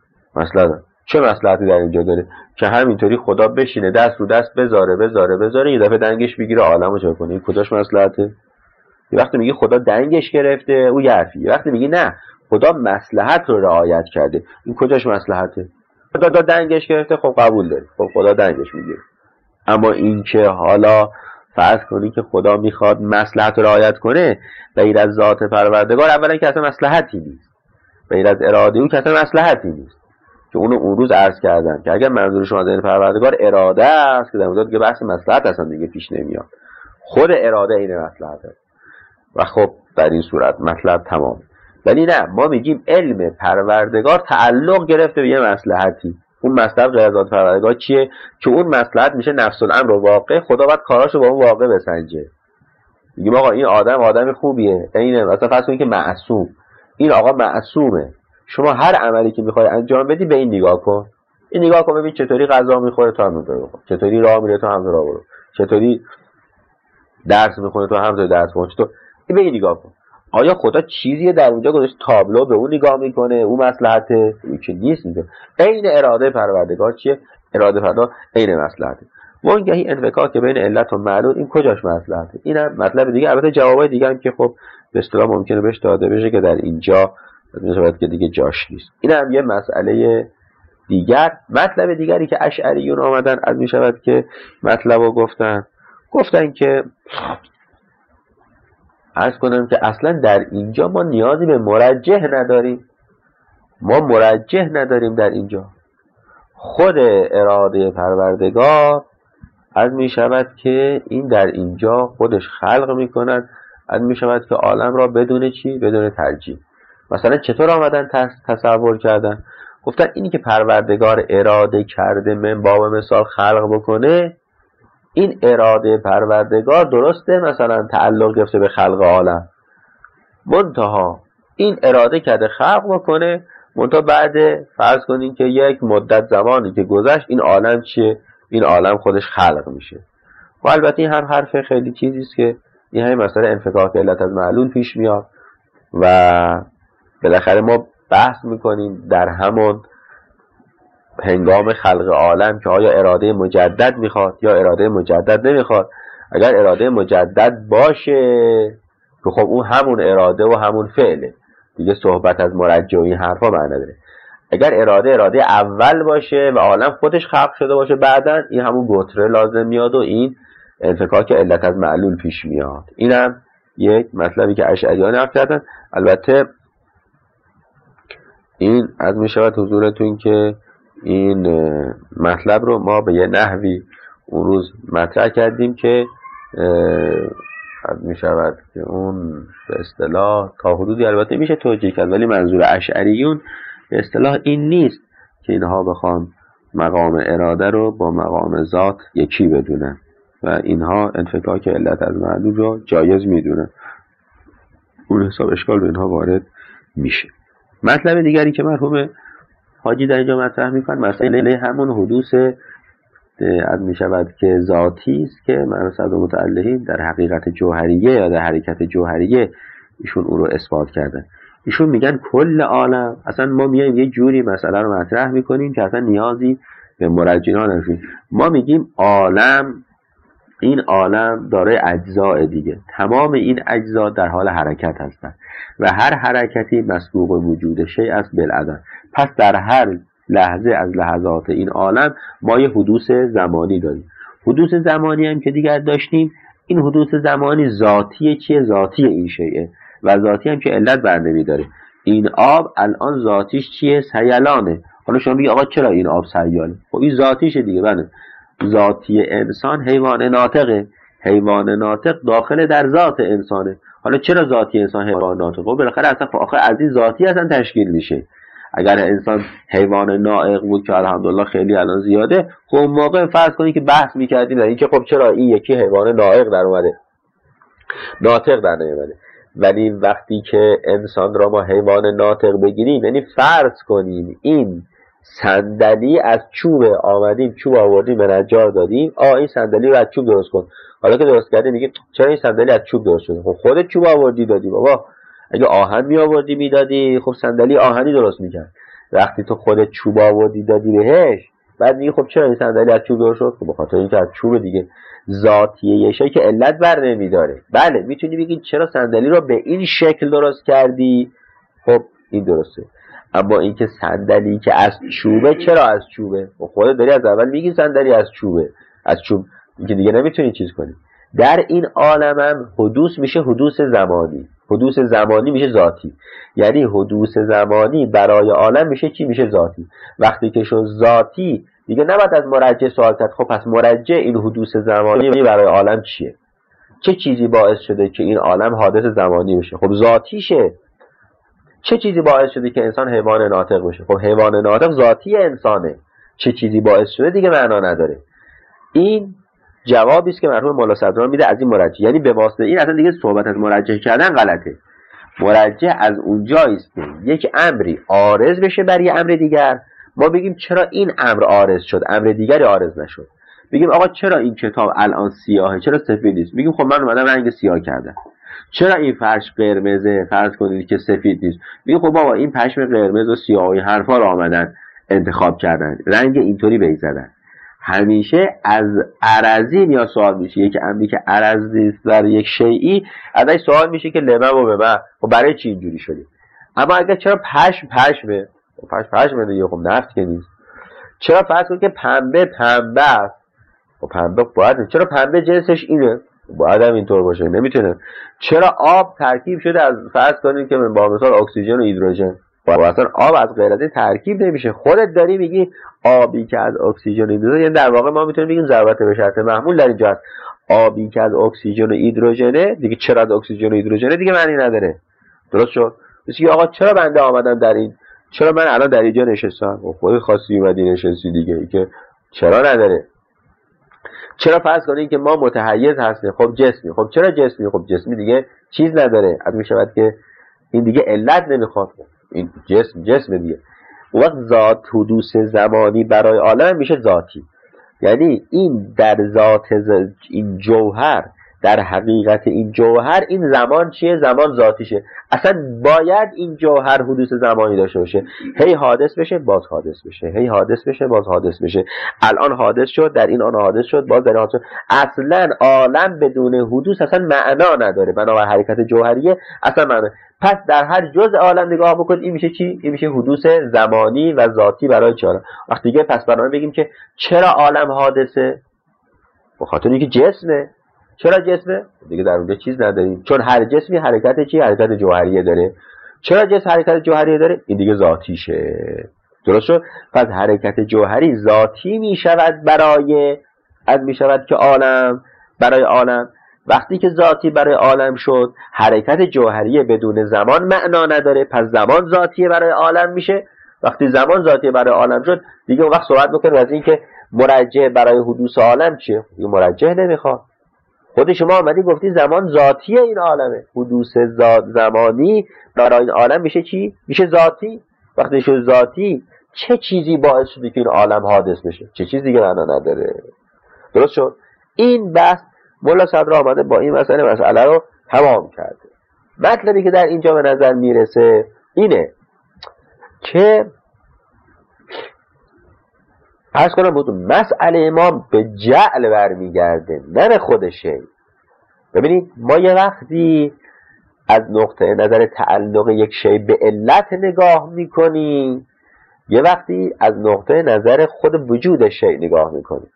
مصلحت چه مصلحتی در اینجا داره که همینطوری خدا بشینه دست رو دست بذاره بذاره بذاره یه دفعه دنگش بگیره عالم رو چیکار کنه؟ این کجاش مصلحته؟ یه وقتی میگی خدا دنگش گرفته او یه حرفی، یه وقتی میگی نه خدا مصلحت رو رعایت کرده، این کجاش مصلحته؟ خدا دنگش گرفته، خب قبول داری، خب خدا دنگش میگیره. اما این که حالا فرض کنی که خدا میخواد مصلحت رو رعایت کنه غیر از ذات پروردگار، اولا که اصلا مصلحتی نیست، غیر از اراده او که اصلا مصلحتی نیست، که اونو اون روز عرض کردم که اگر منظور شما از این پروردگار اراده است که در مورد که بحث مصلحت اصلا دیگه پیش نمیاد، خود اراده این مصلحت است و خب در این صورت مطلب تمام. ولی نه، ما میگیم علم پروردگار تعلق گرفته به یه مصلحتی. اون مصلحت غیر از ذات پروردگار چیه؟ که اون مصلحت میشه نفس الامر و واقع. خدا باید کاراشو با اون واقع بسنجه. میگیم آقا این آدم آدم خوبیه، اینه مثلا فرض کنید که معصوم، این آقا معصومه، شما هر عملی که میخوای انجام بدی به این نگاه کن، این نگاه کن ببین چطوری غذا میخوره تو هم بخور، چطوری راه میره تو هم راه برو، چطوری درس میخونه تو هم درس بخون، چطور به این نگاه کن. آیا خدا چیزیه در اونجا گذاشت تابلو به اون نگاه میکنه؟ اون مصلحته؟ این که نیست. اینجا عین اراده پروردگار چیه؟ اراده پروردگار عین مصلحته. وانگهی انفکاک بین علت و معلول، این کجاش مصلحته؟ اینم مطلب دیگه. البته جوابای دیگه هم که خب به اصطلاح ممکنه بهش داده بشه که در اینجا مثلا که دیگه جاش نیست. این هم یه مسئله دیگر. مطلب دیگری که اشعریون آمدن از می شود که مطلبو گفتن گفتن که عرض کنم که اصلا در اینجا ما نیازی به مرجح نداریم، ما مرجح نداریم در اینجا. خود اراده پروردگار از می شود که این در اینجا خودش خلق می کند، از می شود که عالم را بدون چی؟ بدون ترجیح. مثلا چطور آمدن تصور کردن؟ گفتن اینی که پروردگار اراده کرده من باب مثال خلق بکنه، این اراده پروردگار درسته مثلا تعلق گرفته به خلق عالم، منتها این اراده کرده خلق بکنه، منتها بعد فرض کنین که یک مدت زمانی که گذشت این عالم چیه؟ این عالم خودش خلق میشه. و البته این هم حرف خیلی چیزی است که این همین مسئله انفکاک علت از معلول پیش میاد و بالاخره ما بحث میکنیم در همون هنگام خلق عالم که آیا اراده مجدد میخواد یا اراده مجدد نمیخواد. اگر اراده مجدد باشه که خب اون همون اراده و همون فعله دیگه، صحبت از مرجع و این حرفا معنی نداره. اگر اراده اراده اول باشه و عالم خودش خلق شده باشه بعدن، این همون گتره لازم میاد و این انفکاک علت از معلول پیش میاد. اینم یک مطلبی که اشعریان نقل کردن. البته این از می شود حضورتون که این مطلب رو ما به یه نحوی اون روز مطرح کردیم که از می شود که اون به اصطلاح تا حدودی البته میشه توجیه کرد، ولی منظور اشعریون به اصطلاح این نیست که اینها بخوان مقام اراده رو با مقام ذات یکی بدونن و اینها انفکاک علت از معلول رو جایز میدونن. اون حساب اشکال به اینها وارد میشه. مطلب دیگری که مرحوم حاجی در اینجا مطرح میکنن مسئله همون حدوث از می شود که ذاتی است که مرحوم متعلقین در حقیقت جوهریه یا در حرکت جوهریه ایشون اون رو اثبات کردن. ایشون میگن کل عالم، اصلا ما میایم یه جوری مسئله رو مطرح میکنیم که اصلا نیازی به مرجعین نداریم. ما میگیم عالم، این عالم دارای اجزاء دیگه، تمام این اجزا در حال حرکت هستند و هر حرکتی مسبوق وجود شیء است بالعدم. پس در هر لحظه از لحظات این عالم ما یه حدوث زمانی داریم. حدوث زمانی هم که دیگر داشتیم، این حدوث زمانی ذاتی چیه؟ ذاتی این شیء و ذاتی هم که علت بر نمیداره. این آب الان ذاتیش چیه؟ سیلانه. حالا شما بگید آقا چرا این آب سیاله؟ خب این ذاتیشه دیگه. بله ذاتی انسان حیوان ناطقه، حیوان ناطق داخل در ذات انسانه. حالا چرا ذاتی انسان حیوان ناطق؟ خب بالاخره اصلا آخر از این ذاتی اصلا تشکیل میشه. اگر انسان حیوان ناطق بود که الحمدلله خیلی الان زیاده، خب موقع فرض کنید که بحث میکردیم در این که خب چرا این یکی حیوان ناطق در اومده، ناطق در نیامده. ولی وقتی که انسان را ما حیوان ناطق بگیریم، یعنی فرض کنیم این صندلی از چوب آمدیم، چوب آوردیم به نجار دادیم، آ این صندلی رو از چوب درست کن. حالا که درست کردیم میگیم چرا این صندلی از چوب درست شده؟ خب خودت چوب آوردی دادی بابا. اگه آهن می آوردی میدادی، خب صندلی آهنی درست میکرد. وقتی تو خودت چوب آوردی دادی بهش، بعد میگی خب چرا این صندلی از چوب درست شد؟ خب بخاطر اینکه از چوب دیگه. ذاتیه یه شی که علت بر نمیداره. بله میتونی بگی چرا صندلی رو به این شکل درست کردی؟ خب این درسته. اما اینکه صندلی که از چوبه، چرا از چوبه؟ خودت داری از اول میگی صندلی از چوبه، از چوب، اینکه دیگه نمیتونی چیز کنی. در این عالمم حدوث میشه حدوث زمانی، حدوث زمانی میشه ذاتی. یعنی حدوث زمانی برای عالم میشه چی؟ میشه ذاتی. وقتی که شد ذاتی دیگه نباید از مرجع سوال کرد خب پس مرجع این حدوث زمانی برای عالم چیه؟ چه چیزی باعث شده که این عالم حادث زمانی بشه؟ خب ذاتیشه. چه چیزی باعث شده که انسان حیوان ناطق بشه؟ خب حیوان ناطق ذاتی انسانه. چه چیزی باعث شده دیگه معنا نداره. این جوابی است که مرحوم مولا صدران میده از این مرجع. یعنی به واسطه این اصلا دیگه صحبت از مرجع کردن غلطه. مرجع از اونجایی است که یک امری عارض بشه بر یک امر دیگر، ما بگیم چرا این امر عارض شد، امر دیگری عارض نشد. بگیم آقا چرا این کتاب الان سیاهه، چرا سفید نیست؟ میگیم خب من اومدم رنگ سیاه کردم. چرا این فرش قرمزه، فرض کنید که سفید نیست؟ میگیم خب بابا این پشم قرمز و سیاه و حرفا رو آمدن انتخاب کردن، رنگ اینطوری بهش زدن. همیشه از عرضی یا سوال میشه. یک امری که عرض نیست در یک شیئی، ازش سوال میشه که لمه و بمه، خب برای چی اینجوری شده؟ اما اگر چرا پشم پشمه، خب پشم پشمه دیگه، خب نفت که نیست. چرا فرض کنید که پنبه پنبه است، خب پنبه باید، چرا پنبه جنسش اینه؟ باید هم اینطور باشه، نمیتونه. چرا آب ترکیب شده از فرض کنید که با مثال اکسیژن و هیدروژن؟ خب اصلا آب از غیر از این ترکیب نمیشه. خودت داری میگی آبی که از اکسیژن و هیدروژن، یعنی در واقع ما میتونیم بگیم ضرورت به شرط محمول در اینجا هست. آبی که از اکسیژن و هیدروژنه دیگه، چرا از اکسیژن و هیدروژنه دیگه معنی نداره. درست شد؟ مثل آقا چرا بنده آمدم در این، چرا من الان در اینجا نشستم؟ خودت خواستی اومدی نشستی دیگه، که چرا نداره. چرا فرض کنید که ما متحیز هستیم، خب جسمی، خب چرا جسمی؟ خب جسمی دیگه چیز نداره، از میشود که این دیگه علت نمیخواد، این جسم جسم دیگه. اون وقت ذات حدوث زمانی برای عالم میشه ذاتی. یعنی این در ذات ز... این جوهر در حقیقت این جوهر این زمان چیه؟ زمان ذاتیشه. اصلا باید این جوهر حدوث زمانی داشته باشه، هی حادث بشه باز حادث بشه، هی حادث بشه باز حادث بشه. الان حادث شد، در این آن حادث شد، باز در این حادث شد. اصلا عالم بدون حدوث اصلا معنا نداره، بنابر حرکت جوهریه اصلا معنا. پس در هر جزء عالم نگاه بکنید این میشه چی؟ این میشه حدوث زمانی و ذاتی برای چه عالم. وقتی دیگه پس برنامه بگیم که چرا عالم حادثه؟ به خاطر اینکه جسمه. چرا جسمه؟ دیگه در اونجا چیز نداریم، چون هر جسمی حرکت چی؟ حرکت جوهریه داره. چرا جسم حرکت جوهریه داره؟ این دیگه ذاتیشه. درست شد؟ پس حرکت جوهری ذاتی میشود برای از میشود که عالم برای عالم. وقتی که ذاتی برای عالم شد، حرکت جوهریه بدون زمان معنا نداره، پس زمان ذاتیه برای عالم میشه. وقتی زمان ذاتیه برای عالم شد، دیگه اون وقت صحبت میکنیم از این که مرجح برای حدوث عالم چیه؟ دیگه مرجح نمیخواد. خود شما آمدی گفتی زمان ذاتیه این عالمه، حدوث ذات زمانی برای این عالم میشه چی؟ میشه ذاتی. وقتی شد ذاتی، چه چیزی باعث شده که این عالم حادث بشه؟ چه چیزی دیگه معنا نداره. درست شد؟ این بحث مولا صدر آمده با این مسئله مسئله رو تمام کرده. مطلبی که در اینجا به نظر میرسه اینه که عرض کنم بود مسئله ما به جعل برمیگرده، نه به خود شی. ببینید ما یه وقتی از نقطه نظر تعلق یک شی به علت نگاه میکنیم، یه وقتی از نقطه نظر خود وجود شی نگاه میکنیم،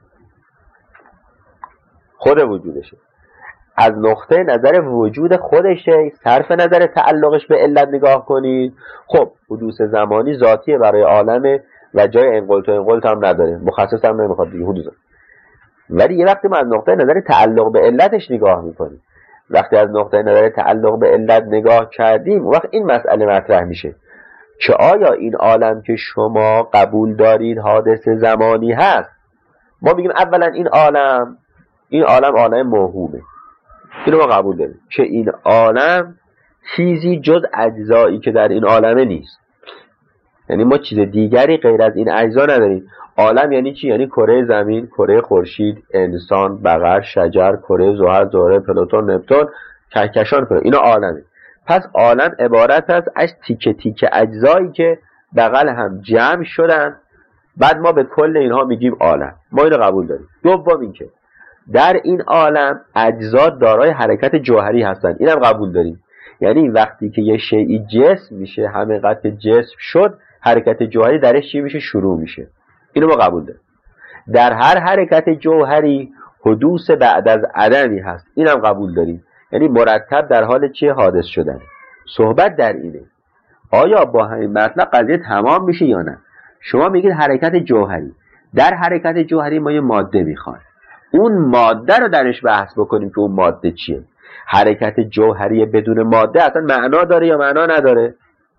خود وجودشه. از نقطه نظر وجود خودشه، صرف نظر تعلقش به علت نگاه کنید، خب حدوث زمانی ذاتیه برای عالمه و جای انقلت و انقلت هم نداره، مخصص هم نمیخواد دیگه حدوث. ولی یه وقتی ما از نقطه نظر تعلق به علتش نگاه میکنیم، وقتی از نقطه نظر تعلق به علت نگاه کردیم، وقت این مسئله مطرح میشه که آیا این عالم که شما قبول دارید حادث زمانی هست؟ ما میگیم اولا این عالم این عالم عالم موهومه، اینو ما قبول داریم که این عالم چیزی جز اجزایی که در این عالمه نیست. یعنی ما چیز دیگری غیر از این اجزا نداریم. عالم یعنی چی؟ یعنی کره زمین، کره خورشید، انسان، بقر، شجر، کره زحل، زهره، پلوتون، نپتون، کهکشان، کره. اینا عالمه. پس عالم عبارت است از تیکه تیکه اجزایی که بغل هم جمع شدن، بعد ما به کل اینها میگیم عالم. ما اینو قبول داریم. دوم این که در این عالم اجزا دارای حرکت جوهری هستن، اینم قبول داریم. یعنی وقتی که یه شیئی جسم میشه، حقیقت جسم شد، حرکت جوهری درش چی میشه؟ شروع میشه. اینو ما قبول داریم. در هر حرکت جوهری حدوث بعد از عدمی هست، اینم قبول داریم. یعنی مرتب در حال چیه؟ حادث شدن. صحبت در اینه آیا با همین مطلب قضیه تمام میشه یا نه؟ شما میگید حرکت جوهری، در حرکت جوهری ما یه ماده میخوایم، اون ماده رو درش بحث بکنیم که اون ماده چیه. حرکت جوهری بدون ماده اصلا معنا داره یا معنا نداره؟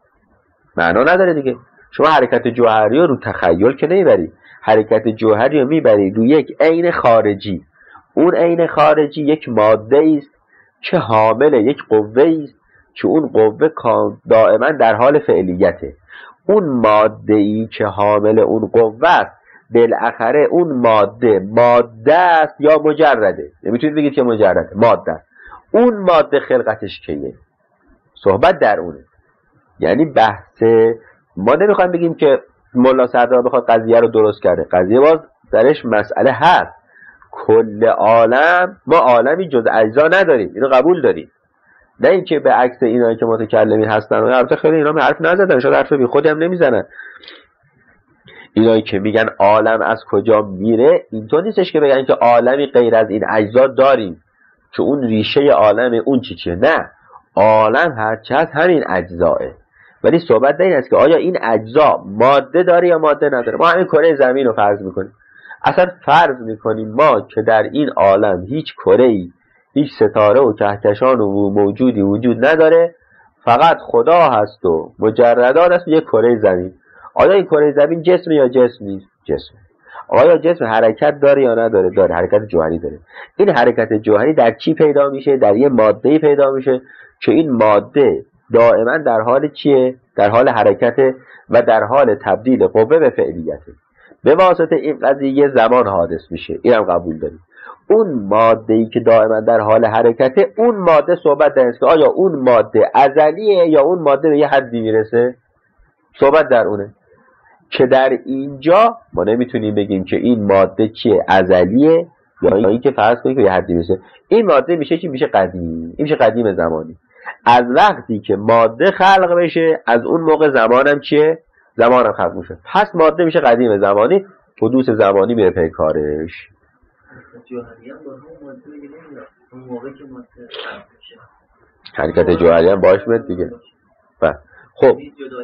معنا نداره دیگه. شما حرکت جوهری رو رو تخیل که نمیبری، حرکت جوهری رو میبری رو یک عین خارجی. اون عین خارجی یک ماده است که حامل یک قوه است که اون قوه دائما در حال فعلیته. اون ماده ای که حامل اون قوه است، بالاخره اون ماده ماده است یا مجرده؟ نمیتونید بگید که مجرده، ماده است. اون ماده خلقتش کیه؟ صحبت در اونه. یعنی بحث ما نمیخوایم بگیم که مولا صدرا بخواد قضیه رو درست کرده، قضیه باز درش مسئله هست. کل عالم ما عالمی جز اجزا نداریم، اینو قبول داریم. نه اینکه به عکس اینایی که متکلمین هستن، البته خیلی اینا حرف نزدن، شاید حرف بی خودی هم نمیزنن. اینایی که میگن عالم از کجا میره، اینطور نیستش که بگن که عالمی غیر از این اجزا داریم که اون ریشه عالم اون چی چیه. نه، عالم هرچه از همین اجزاه. ولی صحبت در این است که آیا این اجزا ماده داره یا ماده نداره. ما همین کره زمین رو فرض میکنیم. اصلا فرض میکنیم ما که در این عالم هیچ کره‌ای، هیچ ستاره و کهکشان و موجودی وجود نداره، فقط خدا هست و مجردات هست و یک کره زمین. آیا این کره زمین جسم یا جسم نیست؟ جسم. آیا جسم حرکت داره یا نداره؟ داره. حرکت جوهری داره. این حرکت جوهری در چی پیدا میشه؟ در یه ماده‌ای پیدا میشه که این ماده دائما در حال چیه؟ در حال حرکت و در حال تبدیل قوه به فعلیته. به واسطه این قضیه زمان حادث میشه. اینم قبول داریم. اون ماده‌ای که دائما در حال حرکته، اون ماده صحبت در است که آیا اون ماده ازلیه یا اون ماده به یه حدی میرسه. صحبت در اونه که در اینجا ما نمیتونیم بگیم که این ماده چیه، ازلیه یا این که فرض کنیم که یه حدی میرسه. این ماده میشه چی؟ میشه قدیم. این میشه قدیم زمانی. از وقتی که ماده خلق بشه از اون موقع زمانم چیه؟ زمانم خلق میشه. پس ماده میشه قدیم زمانی، حدوث زمانی میره پی کارش. حرکت جوهری هم باش میاد دیگه. خب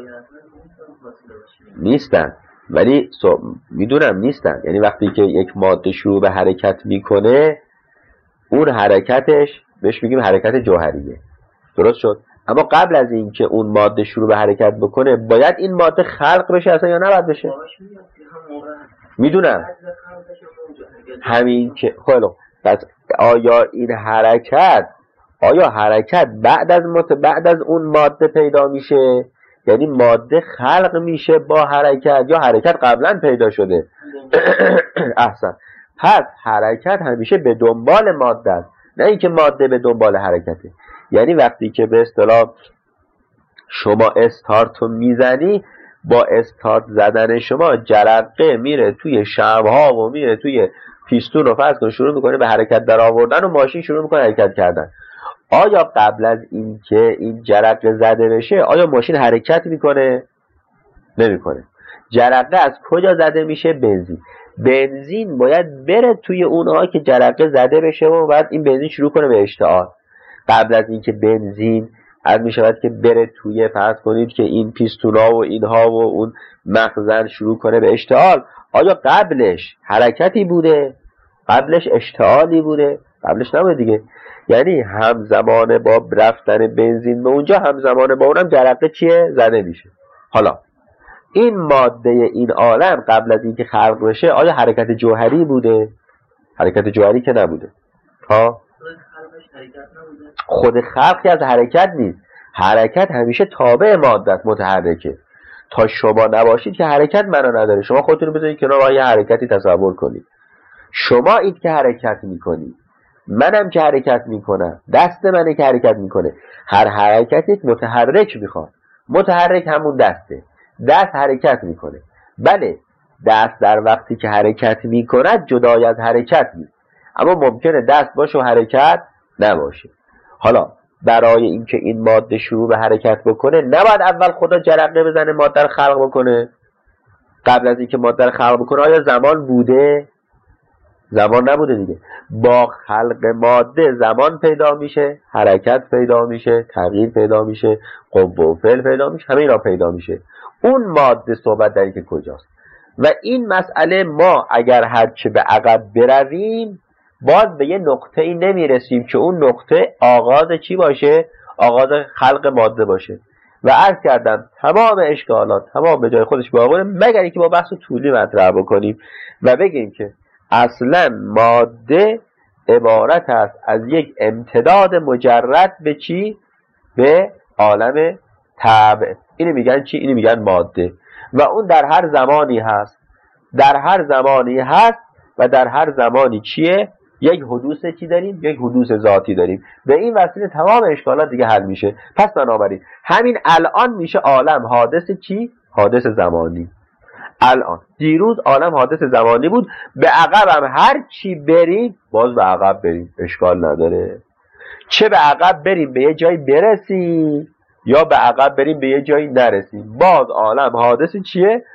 نیستن، ولی میدونم نیستن. یعنی وقتی که یک ماده شروع به حرکت میکنه اون حرکتش بهش میگیم حرکت جوهریه. درست شد؟ اما قبل از این که اون ماده شروع به حرکت بکنه باید این ماده خلق بشه اصلا یا نباید بشه؟ میدونم همین که خیلی پس آیا این حرکت آیا حرکت بعد از مت... بعد از اون ماده پیدا میشه؟ یعنی ماده خلق میشه با حرکت یا حرکت قبلا پیدا شده؟ احسن. پس حرکت همیشه به دنبال ماده است، نه اینکه ماده به دنبال حرکته. یعنی وقتی که به اصطلاح شما استارت رو میزنی، با استارت زدن شما جرقه میره توی شمع‌ها و میره توی پیستون رو فرض کن شروع میکنه به حرکت در آوردن و ماشین شروع میکنه حرکت کردن. آیا قبل از این که این جرقه زده بشه آیا ماشین حرکت میکنه؟ نمیکنه. جرقه از کجا زده میشه؟ بنزین. بنزین باید بره توی اونها که جرقه زده بشه و بعد این بنزین شروع کنه به اشتعال. قبل از این که بنزین از میشود که بره توی فرض کنید که این پیستونا و اینها و اون مخزن شروع کنه به اشتعال، آیا قبلش حرکتی بوده؟ قبلش اشتعالی بوده؟ قبلش نبوده دیگه. یعنی همزمان با رفتن بنزین به اونجا همزمان با اونم جرقه چیه؟ زده میشه. حالا این ماده این عالم قبل از اینکه خلق بشه آیا حرکت جوهری بوده؟ حرکت جوهری که نبوده. ها؟ خود خلقی از حرکت نیست. حرکت همیشه تابع ماده است، متحرکه. تا شما نباشید که حرکت معنا نداره. شما خودتون رو بذارید کنار و یه حرکتی تصور کنید. شما اید که حرکت میکنید، منم که حرکت میکنم، دست منه که حرکت میکنه. هر حرکت یک متحرک میخواد. متحرک همون دسته. دست حرکت میکنه. بله دست در وقتی که حرکت میکند جدای از حرکت نیست، اما ممکنه دست باشه و حرکت نباشه. حالا برای اینکه این ماده شروع به حرکت بکنه نباید اول خدا جرقه بزنه ماده رو خلق بکنه؟ قبل از اینکه ماده رو خلق بکنه آیا زمان بوده؟ زمان نبوده دیگه. با خلق ماده زمان پیدا میشه، حرکت پیدا میشه، تغییر پیدا میشه، قوه و فعل پیدا میشه، همه اینا پیدا میشه. اون ماده صحبت در این که کجاست. و این مسئله ما اگر هرچه به عقب برویم باز به یه نقطه‌ای نمیرسیم که اون نقطه آغاز چی باشه؟ آغاز خلق ماده باشه. و عرض کردم تمام اشکالات تمام به جای خودش باقی مگر اینکه با بحث طولی مطرح بکنیم و بگیم که اصلا ماده عبارت است از یک امتداد مجرد به چی؟ به عالم طبع. اینو میگن چی؟ اینو میگن ماده. و اون در هر زمانی هست، در هر زمانی هست و در هر زمانی چیه؟ یک حدوث چی داریم؟ یک حدوث ذاتی داریم. به این وسیله تمام اشکالات دیگه حل میشه. پس بنابراین همین الان میشه عالم حادث چی؟ حادث زمانی. الان دیروز عالم حادث زمانی بود. به عقب هم هر چی بریم باز به عقب بریم، اشکال نداره. چه به عقب بریم به یه جایی برسیم یا به عقب بریم به یه جایی نرسیم، باز عالم حادث چیه؟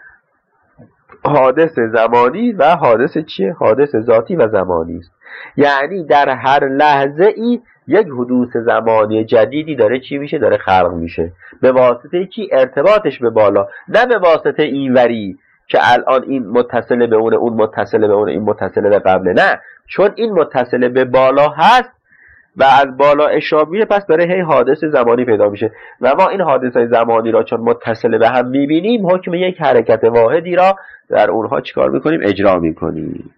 حادث زمانی و حادث چیه؟ حادث ذاتی و زمانی است. یعنی در هر لحظه ای یک حدوث زمانی جدیدی داره چی میشه؟ داره خلق میشه. به واسطه چی؟ ارتباطش به بالا، نه به واسطه اینوری که الان این متصل به اونه، اون متصل به اونه، این متصل به قبله. نه، چون این متصل به بالا هست و از بالا اشابیه، پس داره هی حادث زمانی پیدا میشه و ما این حادثه زمانی را چون متصل به هم میبینیم حکم یک حرکت واحدی را در اونها چیکار میکنیم؟ اجرا میکنیم.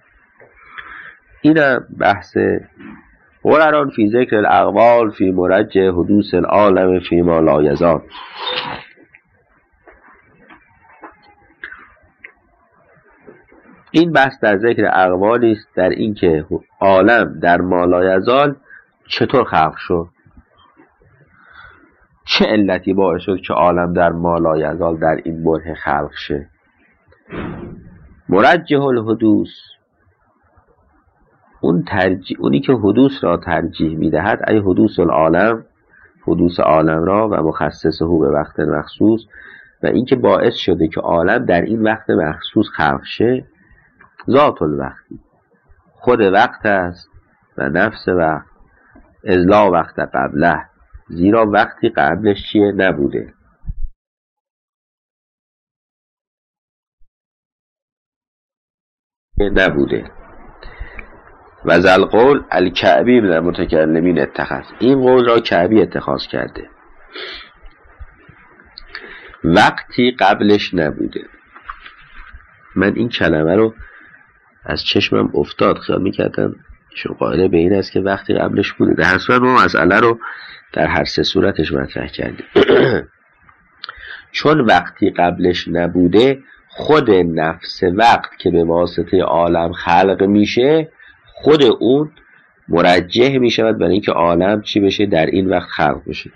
اینم بحث ورران فی ذکر الاقوال فی مرجع حدوث العالم فی ما لا یزال. این بحث در ذکر اقوالی است در این که عالم در مالایزال چطور خلق شد، چه علتی باعث شد که عالم در مالایزال در این بره خلق شه. مرجح الحدوث، اون ترجیح، اونی که حدوث را ترجیح میدهد، ای حدوث العالم، حدوث عالم را و مخصصه به وقت مخصوص، و این که باعث شده که عالم در این وقت مخصوص خلق شه، ذات الوقتی، خود وقت است و نفس وقت، ازلا وقت قبله، زیرا وقتی قبلش چیه؟ نبوده. نبوده. و ذل قول الکعبی من المتکلمین اتخذ، این قول را کعبی اتخاذ کرده، وقتی قبلش نبوده. من این کلمه رو از چشمم افتاد، خیال میکردم چون قائله به این است که وقتی قبلش بوده. در هر صورت ما مسئله رو در هر سه صورتش مطرح کردیم. چون وقتی قبلش نبوده، خود نفس وقت که به واسطه عالم خلق میشه، خود اون مرجح میشود برای اینکه عالم چی بشه؟ در این وقت خلق بشه.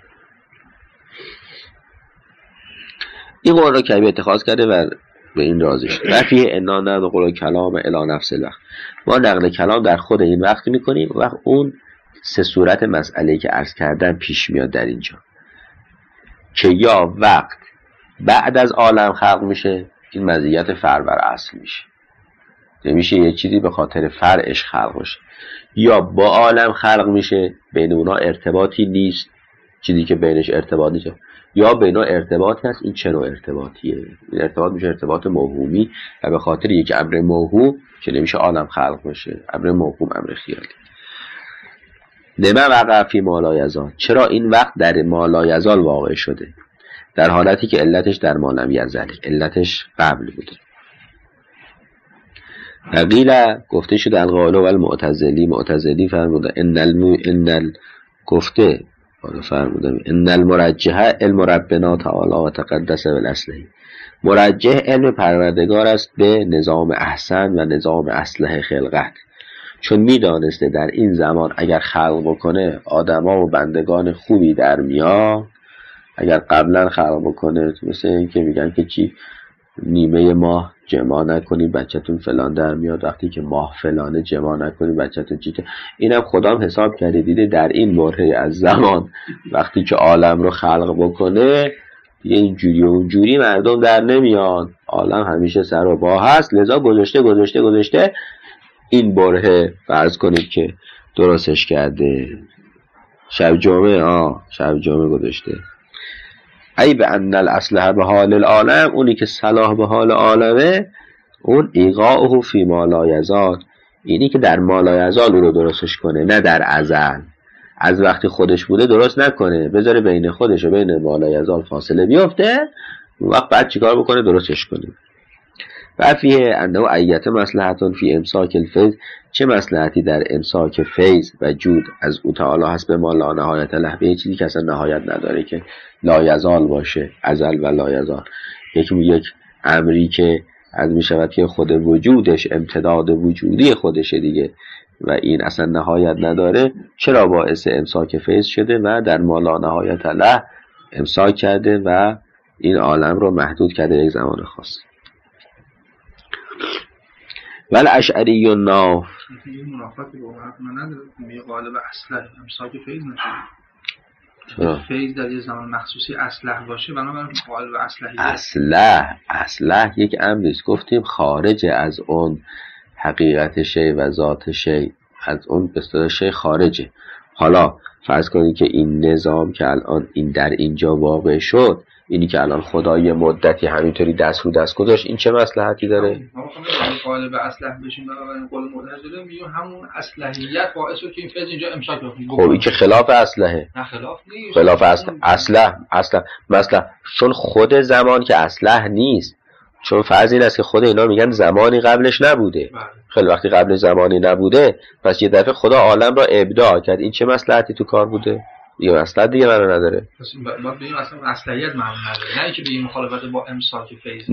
این قول را کعبی اتخاذ کرده و به این راضی شد. و فیه انا ننقل کلام الی نفس الوقت، ما نقل کلام در خود این وقت میکنیم و اون سه صورت مسئله که عرض کردم پیش میاد در اینجا، که یا وقت بعد از عالم خلق میشه، این مزیت فرع بر اصل میشه، نمیشه یه چیزی به خاطر فرعش خلق میشه، یا با عالم خلق میشه، بین اونا ارتباطی نیست، چیزی که بینش ارتباط نیست، یا بین اونا ارتباطی هست. این چه نوع ارتباطیه؟ این ارتباط میشه ارتباط موهومی و به خاطر یک امر موهوم که نمیشه عالم خلق میشه، امر موهوم، امر خیالی. نمه وقع فی مالایزال، چرا این وقت در مالایزال واقع شده، در حالتی که علتش در مالم یزل، علتش قبل بوده. قیل گفته شده القائل و المعتزلی، معتزلی فرموده ان الم ان ال گفته فرموده ان المرجح علم ربنا تعالی و تقدس بالاصله، مرجح علم پروردگار است به نظام احسن و نظام اصلح خلقت، چون میدانسته در این زمان اگر خلق بکنه آدما و بندگان خوبی در میاد، اگر قبلا خلق بکنه مثل این که میگن که چی نیمه ماه جمع نکنی بچه‌تون فلان در میاد، وقتی که ماه فلانه جمع نکنی بچه‌تون چی، اینم خدام حساب کرده دیده در این بره از زمان وقتی که عالم رو خلق بکنه دیگه اینجوری و اونجوری مردم در نمیان، عالم همیشه سر و پا هست، لذا گذاشته گذاشته گذاشته این بره فرض کنید که درستش کرده، شب جمعه آه شب جمعه گذاشته. ای به ان الاصلح به حال العالم، اونی که صلاح به حال عالمه، اون ایقاعه فی ما لا یزال، اینی که در ما لا یزال رو درستش کنه، نه در ازل. از وقتی خودش بوده درست نکنه، بذاره بین خودش و بین ما لا یزال فاصله بیفته، اون وقت بعد چیکار بکنه؟ درستش کنه. و فیه انه ایت مصلحتون فی امساک الفیض، چه مصلحتی در امساک فیض و جود از او تعالی هست به ما لا نهایت له، به چیزی که اصلا نهایت نداره که لا یزال باشه، ازل و لا یزال. یک یک امری که از می شود که خود وجودش امتداد وجودی خودشه دیگه و این اصلا نهایت نداره، چرا باعث امساک فیض شده و در ما لا نهایت له امساک کرده و این عالم رو محدود کرده یک زمان خاص. ول اشعری الناف، این منافاتی با حرف من نداره، میگه قالب اصلح امساک فیض نشه، فیض در یه زمان مخصوصی اصلح باشه، بنابراین قالب اصلحی اصلح اصلح یک امریست، گفتیم خارج از اون حقیقت شی و ذات شی، از اون به اصطلاح شی خارجه. حالا فرض کنید که این نظام که الان این در اینجا واقع شد، اینی که الان خدا یه مدتی همینطوری دست رو دست گذاشت، این چه مصلحتی داره؟ ما میخوایم قالب اصلح بشیم، بنابراین قول معتزله میگه همون اصلحیت باعث شد که این فیض اینجا امساک بشه. خب این که خلاف اصلحه. نه خلاف نیست، خلاف اصل اصلح اصلا مثلا چون خود زمان که اصلح نیست، چون فرض این است که خود اینا میگن زمانی قبلش نبوده. بله. خیلی وقتی قبلش زمانی نبوده، پس یه دفعه خدا عالم را ابداع کرد، این چه مصلحتی تو کار بوده؟ دیگه مصلحت دیگه معنا نداره. پس ما بگیم اصلا اصلیت معنا نداره، نه اینکه بگیم مخالفت با امساک فیض. نه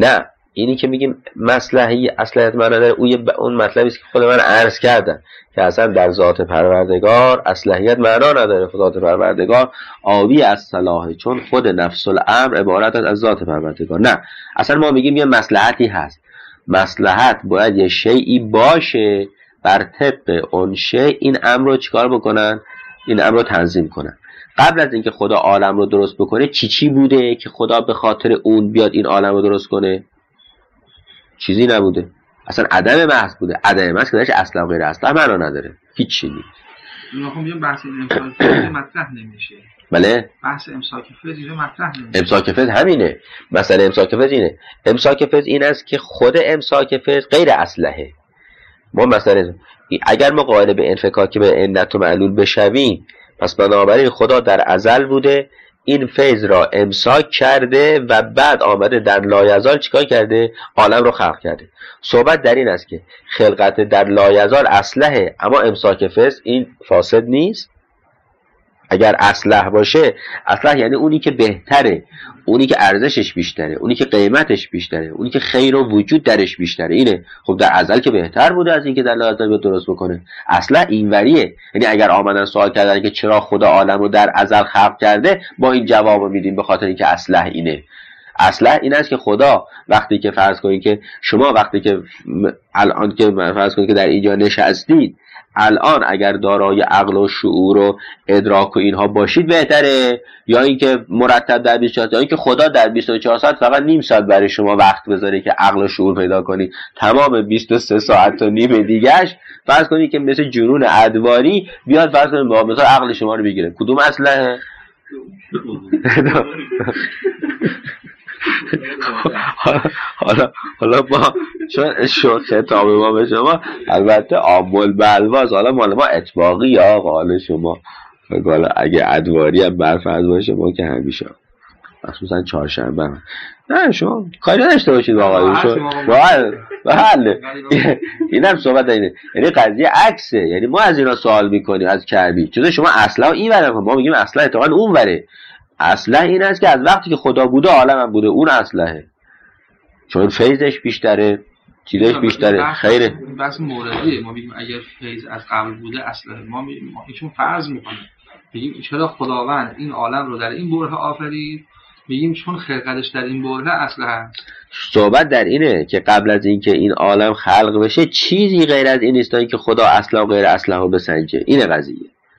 اینی که میگیم مصلحی اصلیت معنا نداره، اون مطلبی است که خود من عرض کردم که اصلا در ذات پروردگار اصلیت معنا نداره. ذات پروردگار آبی از صلاحه، چون خود نفس الامر عبارت از ذات پروردگار. نه، اصلا ما میگیم یه مصلحتی هست. مصلحت باید یه شیئی باشه، بر طبق اون شیء این امر رو چیکار بکنن؟ این امر رو تنظیم کنن. قبل از اینکه خدا عالم رو درست بکنه چی چی بوده که خدا به خاطر اون بیاد این عالم رو درست کنه؟ چیزی نبوده، اصلا عدم محض بوده. عدم محض که درش اصلا غیر اصلا معنا نداره، هیچ چیزی. میخوام بگم بحث امساک فیض مطرح نمیشه. بله، بحث امساک فیض اینجا مطرح نمیشه. امساک فیض همینه. مثلا امساک فیض اینه. امساک فیض این است که خود امساک فیض غیر اصلحه. ما مثلا اگر ما قائل به انفکاک به علت و معلول بشویم، پس بنابراین خدا در ازل بوده این فیض را امساک کرده و بعد آمده در لایزال چیکار کرده؟ عالم رو خلق کرده. صحبت در این است که خلقت در لایزال اصلحه، اما امساک فیض این فاسد نیست. اگر اصلح باشه، اصلح یعنی اونی که بهتره، اونی که ارزشش بیشتره، اونی که قیمتش بیشتره، اونی که خیر و وجود درش بیشتره. اینه. خب در ازل که بهتر بوده از این که در لایزال درست بکنه. اصلا اینوریه. یعنی اگر آمدن سوال کردن که چرا خدا عالم رو در ازل خلق کرده، ما این جوابو میدیم به خاطر اینکه اصلح اینه. اصلا این است که خدا وقتی که فرض کنید که شما وقتی که الان که فرض کنید که در اینجا نشستید، الان اگر دارای عقل و شعور و ادراک و اینها باشید بهتره، یا اینکه مرتب در بیست و چهار ساعت، یا اینکه خدا در بیست و چهار ساعت فقط نیم ساعت برای شما وقت بذاره که عقل و شعور پیدا کنید، تمام بیست و سه ساعت و نیم دیگهش فرض کنید که مثل جنون ادواری بیاد فرض کنید با مثلا عقل شما رو بگیره. کدوم اصله؟ حالا حالا ما چون شد خطاب ما به شما البته عامل بلواز، حالا مال ما اطباقی یا حالا شما حالا اگه ادواری هم برفرض باشه ما که همیشه مخصوصا چهارشنبه نه شما کاری نداشته باشید واقعا شما بله اینم صحبت اینه. یعنی قضیه عکسه، یعنی ما از اینا سوال میکنیم از کربی، چون شما اصلا این وره، ما میگیم اصلا اتفاقا اون وره. اصلا این است که از وقتی که خدا بوده عالم هم بوده، اون اصله، چون فیضش بیشتره، چیزش بیشتره. خیره بحث موردیه. ما بگیم اگر فیض از قبل بوده اصله، ما میگیم ایشون فرض میکنه بگیم چرا خداوند این عالم رو در این بره آفرید، میگیم چون خلقتش در این بره اصله هست. صحبت در اینه که قبل از اینکه این عالم خلق بشه چیزی غیر از این نیست که خدا اصلا و غیر اصله رو بسنجه. اینه قضیه.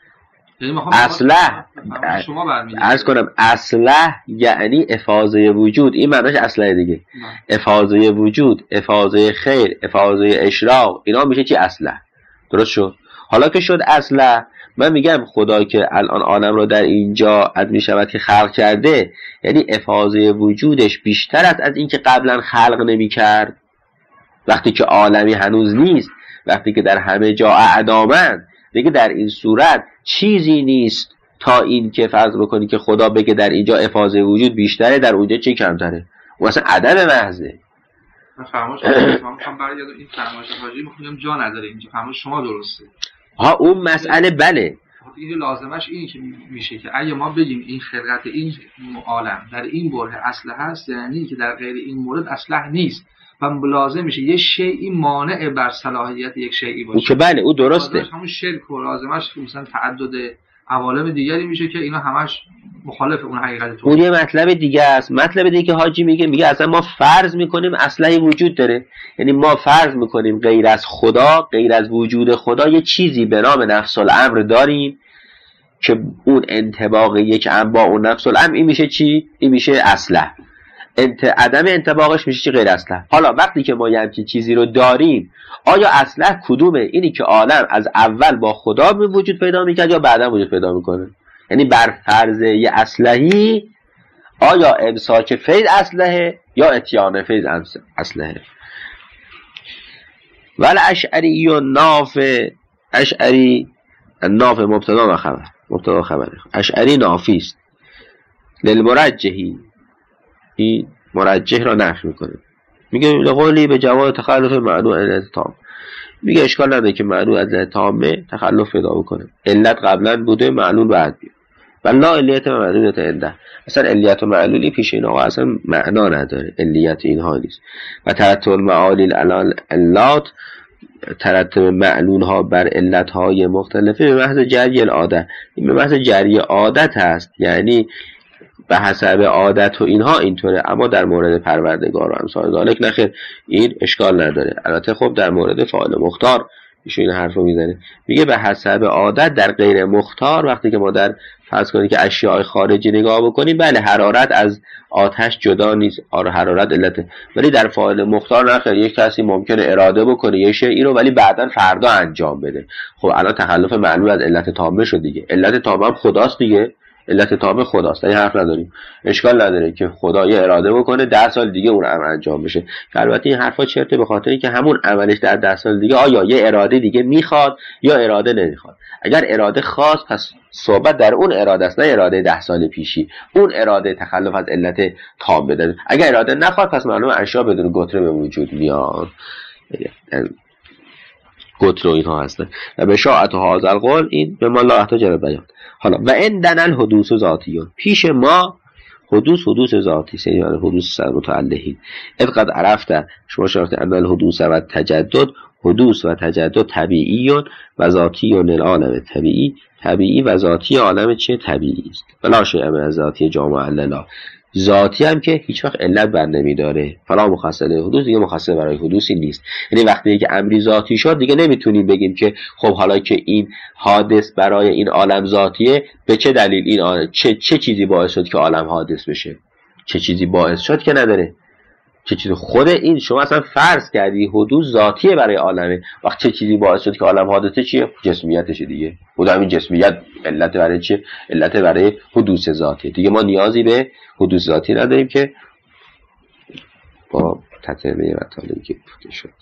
اصلح عرض کنم اصلح یعنی افاضه وجود، این معناش اصلح دیگه. افاضه وجود، افاضه خیر، افاضه اشراق، اینا میشه چی؟ اصلح. درست شد؟ حالا که شد اصلح، من میگم خدا که الان عالم رو در اینجا اد میشود که خلق کرده، یعنی افاضه وجودش بیشتر است از این که قبلا خلق نمی کرد. وقتی که عالمی هنوز نیست، وقتی که در همه جا اعدامند، دیگه در این صورت چیزی نیست تا این که فرض بکنی که خدا بگه در اینجا افاضه وجود بیشتره، در اونجا چی کمتره. اون اصلا عدم محضه. من فرمایش میخوام برگردم این فرمایش حاجی میخوام جا نداره اینجا، فرمایش شما درسته. ها اون مسئله بله. این لازمش اینه که میشه که اگه ما بگیم این خلقت این عالم در این بره اصله هست، یعنی که در غیر این مورد اصله نیست و لازم میشه یه شیئی مانع بر صلاحیت یک شیئی باشه. او که بله او درسته. همون شرک و لازمش مثلا تعدد عوالم دیگری میشه که اینا همش مخالف اون حقیقت تو. اون یه مطلب دیگه است. مطلب دیگه که حاجی میگه میگه اصلا ما فرض میکنیم اصلحی وجود داره، یعنی ما فرض میکنیم غیر از خدا، غیر از وجود خدا یه چیزی به نام نفس الامر داریم که اون انطباق یک ام با اون نفس الامر، این میشه چی؟ این میشه اصلح. انت... عدم انطباقش میشه چی؟ غیر اصلح. حالا وقتی که ما یه همچین چیزی رو داریم، آیا اصلح کدومه؟ اینی که عالم از اول با خدا به وجود پیدا میکرد یا بعدا وجود پیدا میکنه؟ یعنی بر فرض یه اصلحی آیا امساک فیض اصلحه یا اتیان فیض اصلحه؟ ول اشعری و ناف، اشعری ناف مبتدا و خبر، مبتدا و خبر. اشعری نافیست للمرجحی، این مرجح را نفی میکنه، میگه لقولی به جواز تخلف معنوع علت تام، میگه اشکال نداره که معنوع علت تامه تخلف پیدا بکنه، علت قبلا بوده معلول بعد بیاد. و لا علیت و معلولیت عنده. اصلا علیت و معلولی پیش این آقا اصلا معنا نداره، علیت اینها نیست. و ترتب المعالی العلات، ترتب معلول ها بر علت های مختلفه به محض جری العاده، این به محض جری عادت هست، یعنی به حسب عادت و اینها اینطوره. اما در مورد پروردگار و امثال ذالک نخیر، این اشکال نداره. البته خب در مورد فاعل مختار ایشون این حرفو میزنه، میگه به حسب عادت در غیر مختار، وقتی که ما در فرض کنید که اشیاء خارجی نگاه بکنیم، بله حرارت از آتش جدا نیست، حرارت علته، ولی در فاعل مختار نخیر. یک کسی ممکنه اراده بکنه یه شیئی رو ولی بعداً فردا انجام بده. خب الان تخلف معلول از علت تامه شد دیگه. علت تامه هم خداست دیگه، علت تامه خداست، این حرف نداریم. اشکال نداره که خدا یه اراده بکنه ده سال دیگه اون عمل انجام بشه. البته این حرفا چرته، به خاطر اینکه همون عملش در ده سال دیگه آیا یه اراده دیگه میخواد یا اراده نمیخواد. اگر اراده خواست پس صحبت در اون اراده است، نه اراده ده سال پیشی. اون اراده تخلف از علت تام بده. اگر اراده نخواد پس معلومه اشیا بدون گتره به وجود میاد. گتره اینها هستن. و به شاعت و حاضر قول این به ما لا احتاج به بیان. حالا و عندن الحدوث ذاتیون، پیش ما حدوث حدوث ذاتی است، یعنی حدوث متعلقی. اذ قد عرفت، شما شرط ان الحدوث و تجدد، حدوث و تجدد طبیعیون و ذاتیون العالم طبیعی، طبیعی و ذاتی عالم چه طبیعی است. ولا شیء من ذاتی جامع الله، ذاتی هم که هیچ وقت علت بر نمیداره. فلا مخصص حدوث، دیگه مخصص برای حدوثی نیست. یعنی وقتی که امری ذاتی شد دیگه نمیتونیم بگیم که خب حالا که این حادث برای این عالم ذاتیه، به چه دلیل این عالم، چه چه چیزی باعث شد که عالم حادث بشه، چه چیزی باعث شد که نداره، چه چیزی خود این شما اصلا فرض کردی حدوث ذاتیه برای عالمه، وقت چه چیزی باعث شد که عالم حادثه چیه؟ جسمیتشه دیگه. خود همین جسمیت علت برای چیه؟ علت برای حدوث ذاتیه دیگه. ما نیازی به حدوث ذاتی نداریم که با تتمه مطالبی که گفته شد.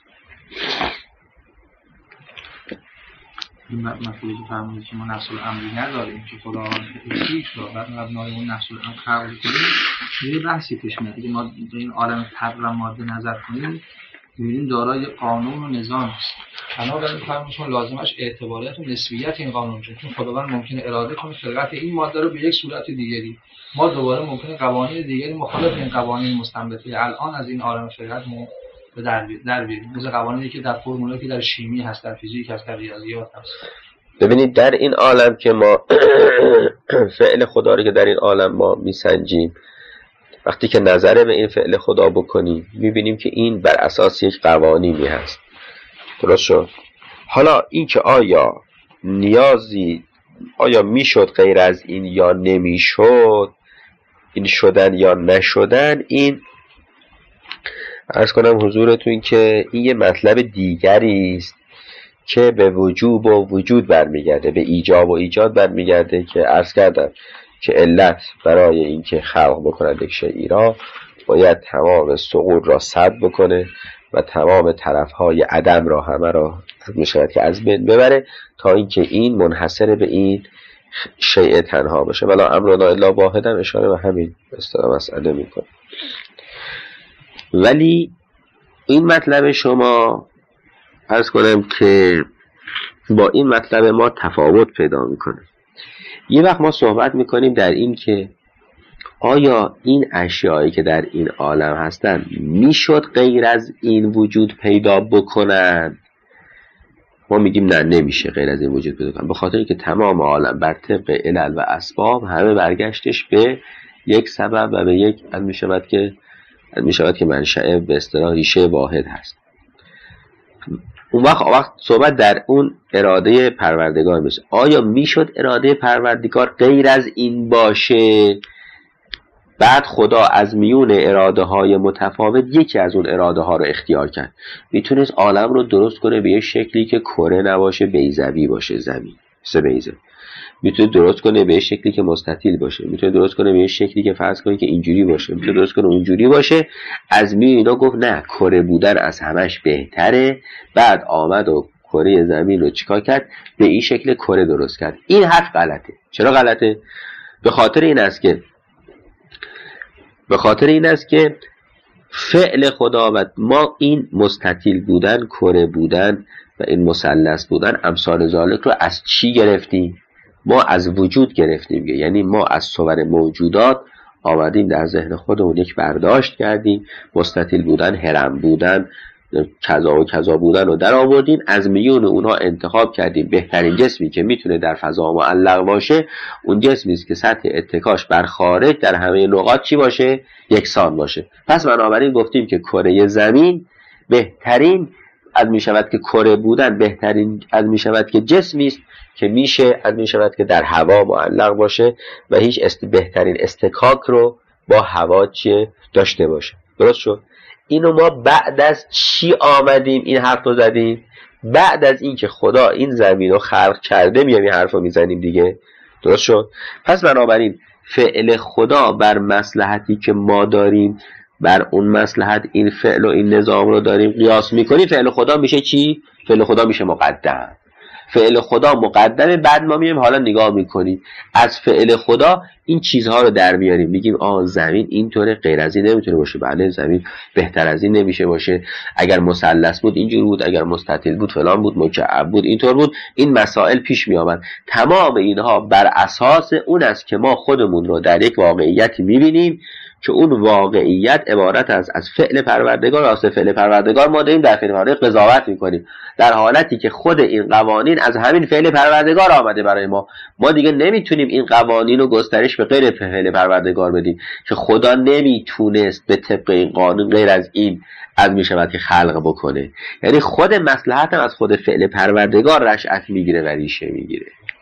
این مطلبی که فرمودید که ما نفس الامری نداریم که خدا هیچ رو بعد مبنای اون نفس الامر خلق کنیم، یه بحثی پیش میاد که ما به این عالم طبع و ماده نظر کنیم، می‌بینیم دارای قانون و نظام است. بنابراین فرمودشون لازمش اعتباریت و نسبیت این قانون است، چون خداوند ممکنه اراده کنه خلقت این ماده رو به یک صورت دیگری، ما دوباره ممکنه قوانین دیگری مخالف این قوانین مستنبطه الان از این عالم خلقت ما به در در بیاریم، مثل قوانینی که در فرمولایی که در شیمی هست، در فیزیک هست، در ریاضیات هست. ببینید در این عالم که ما فعل خدا رو که در این عالم ما میسنجیم، وقتی که نظره به این فعل خدا بکنیم میبینیم که این بر اساس یک قوانینی هست. درست شد؟ حالا این که آیا نیازی آیا میشد غیر از این یا نمیشد، این شدن یا نشدن، این عرض کنم حضورتون که این یه مطلب دیگری است که به وجوب و وجود برمیگرده، به ایجاب و ایجاد برمیگرده که عرض کردم که علت برای اینکه خلق بکنه یک شیئی را باید تمام سقوط را سد بکنه و تمام طرفهای عدم را همه را میشود که از بین ببره تا اینکه این منحصر به این شیء تنها بشه. ولا امرنا الا واحدا اشاره به همین اصطلاح مسئله میکنه. ولی این مطلب شما عرض کنم که با این مطلب ما تفاوت پیدا میکنه. یه وقت ما صحبت میکنیم در این که آیا این اشیایی که در این عالم هستن میشد غیر از این وجود پیدا بکنن؟ ما میگیم نه، نمیشه غیر از این وجود پیدا کنن، به خاطر اینکه تمام عالم بر طبق علل و اسباب همه برگشتش به یک سبب و به یک از میشود که از میشود که منشأ به اصطلاح ریشه واحد هست. اون وقت وقت صحبت در اون اراده پروردگار میشه. آیا میشد اراده پروردگار غیر از این باشه؟ بعد خدا از میون اراده های متفاوت یکی از اون اراده ها رو اختیار کرد. میتونست عالم رو درست کنه به یه شکلی که کره نباشه، بیضوی باشه، زمین سه بیضه. میتونه درست کنه به یه شکلی که مستطیل باشه، میتونه درست کنه به یه شکلی که فرض کنه که اینجوری باشه، میتونه درست کنه اونجوری باشه. از میون اینا گفت نه، کره بودن از همش بهتره. بعد آمد و کره زمین رو چیکار کرد؟ به این شکل کره درست کرد. این حرف غلطه. چرا غلطه؟ به خاطر این است که به خاطر این است که فعل خدا و ما این مستطیل بودن، کره بودن و این مثلث بودن امثال ذالک رو از چی گرفتیم؟ ما از وجود گرفتیم، یعنی ما از صور موجودات آمدیم در ذهن خودمون یک برداشت کردیم، مستطیل بودن، هرم بودن، کذا و کذا بودن و در آوردیم، از میون اونها انتخاب کردیم بهترین جسمی که میتونه در فضا معلق باشه اون جسمی است که سطح اتکاش بر خارج در همه نقاط چی باشه؟ یکسان باشه. پس بنابراین گفتیم که کره زمین بهترین از میشود که کره بودن بهترین از میشود که جسمی است که میشه از میشود که در هوا معلق باشه و هیچ است بهترین استکاک رو با هوا چیه داشته باشه. درست شد؟ اینو ما بعد از چی آمدیم این حرف رو زدیم؟ بعد از این که خدا این زمین رو خلق کرده میام این حرف رو میزنیم دیگه. درست شد؟ پس بنابراین فعل خدا بر مصلحتی که ما داریم بر اون مصلحت این فعل و این نظام رو داریم قیاس میکنیم، فعل خدا میشه چی؟ فعل خدا میشه مقدم. فعل خدا مقدمه، بعد ما میایم حالا نگاه میکنیم از فعل خدا این چیزها رو در میاریم، میگیم آه زمین اینطوره، غیر از این نمیتونه باشه، بله زمین بهتر از این نمیشه باشه، اگر مثلث بود اینجور بود، اگر مستطیل بود فلان بود، مکعب بود اینطور بود. این مسائل پیش میآمد. تمام اینها بر اساس اون است که ما خودمون رو در یک واقعیتی میبینیم که اون واقعیت عبارت است از فعل پروردگار. از فعل پروردگار ما داریم در فعل پروردگار قضاوت میکنیم، در حالتی که خود این قوانین از همین فعل پروردگار آمده برای ما. ما دیگه نمیتونیم این قوانین رو گسترش به غیر فعل پروردگار بدیم که خدا نمیتونست به طبق این قانون غیر از این از میشود که خلق بکنه. یعنی خود مصلحت هم از خود فعل پروردگار رشأت میگیره و ریشه میگیره.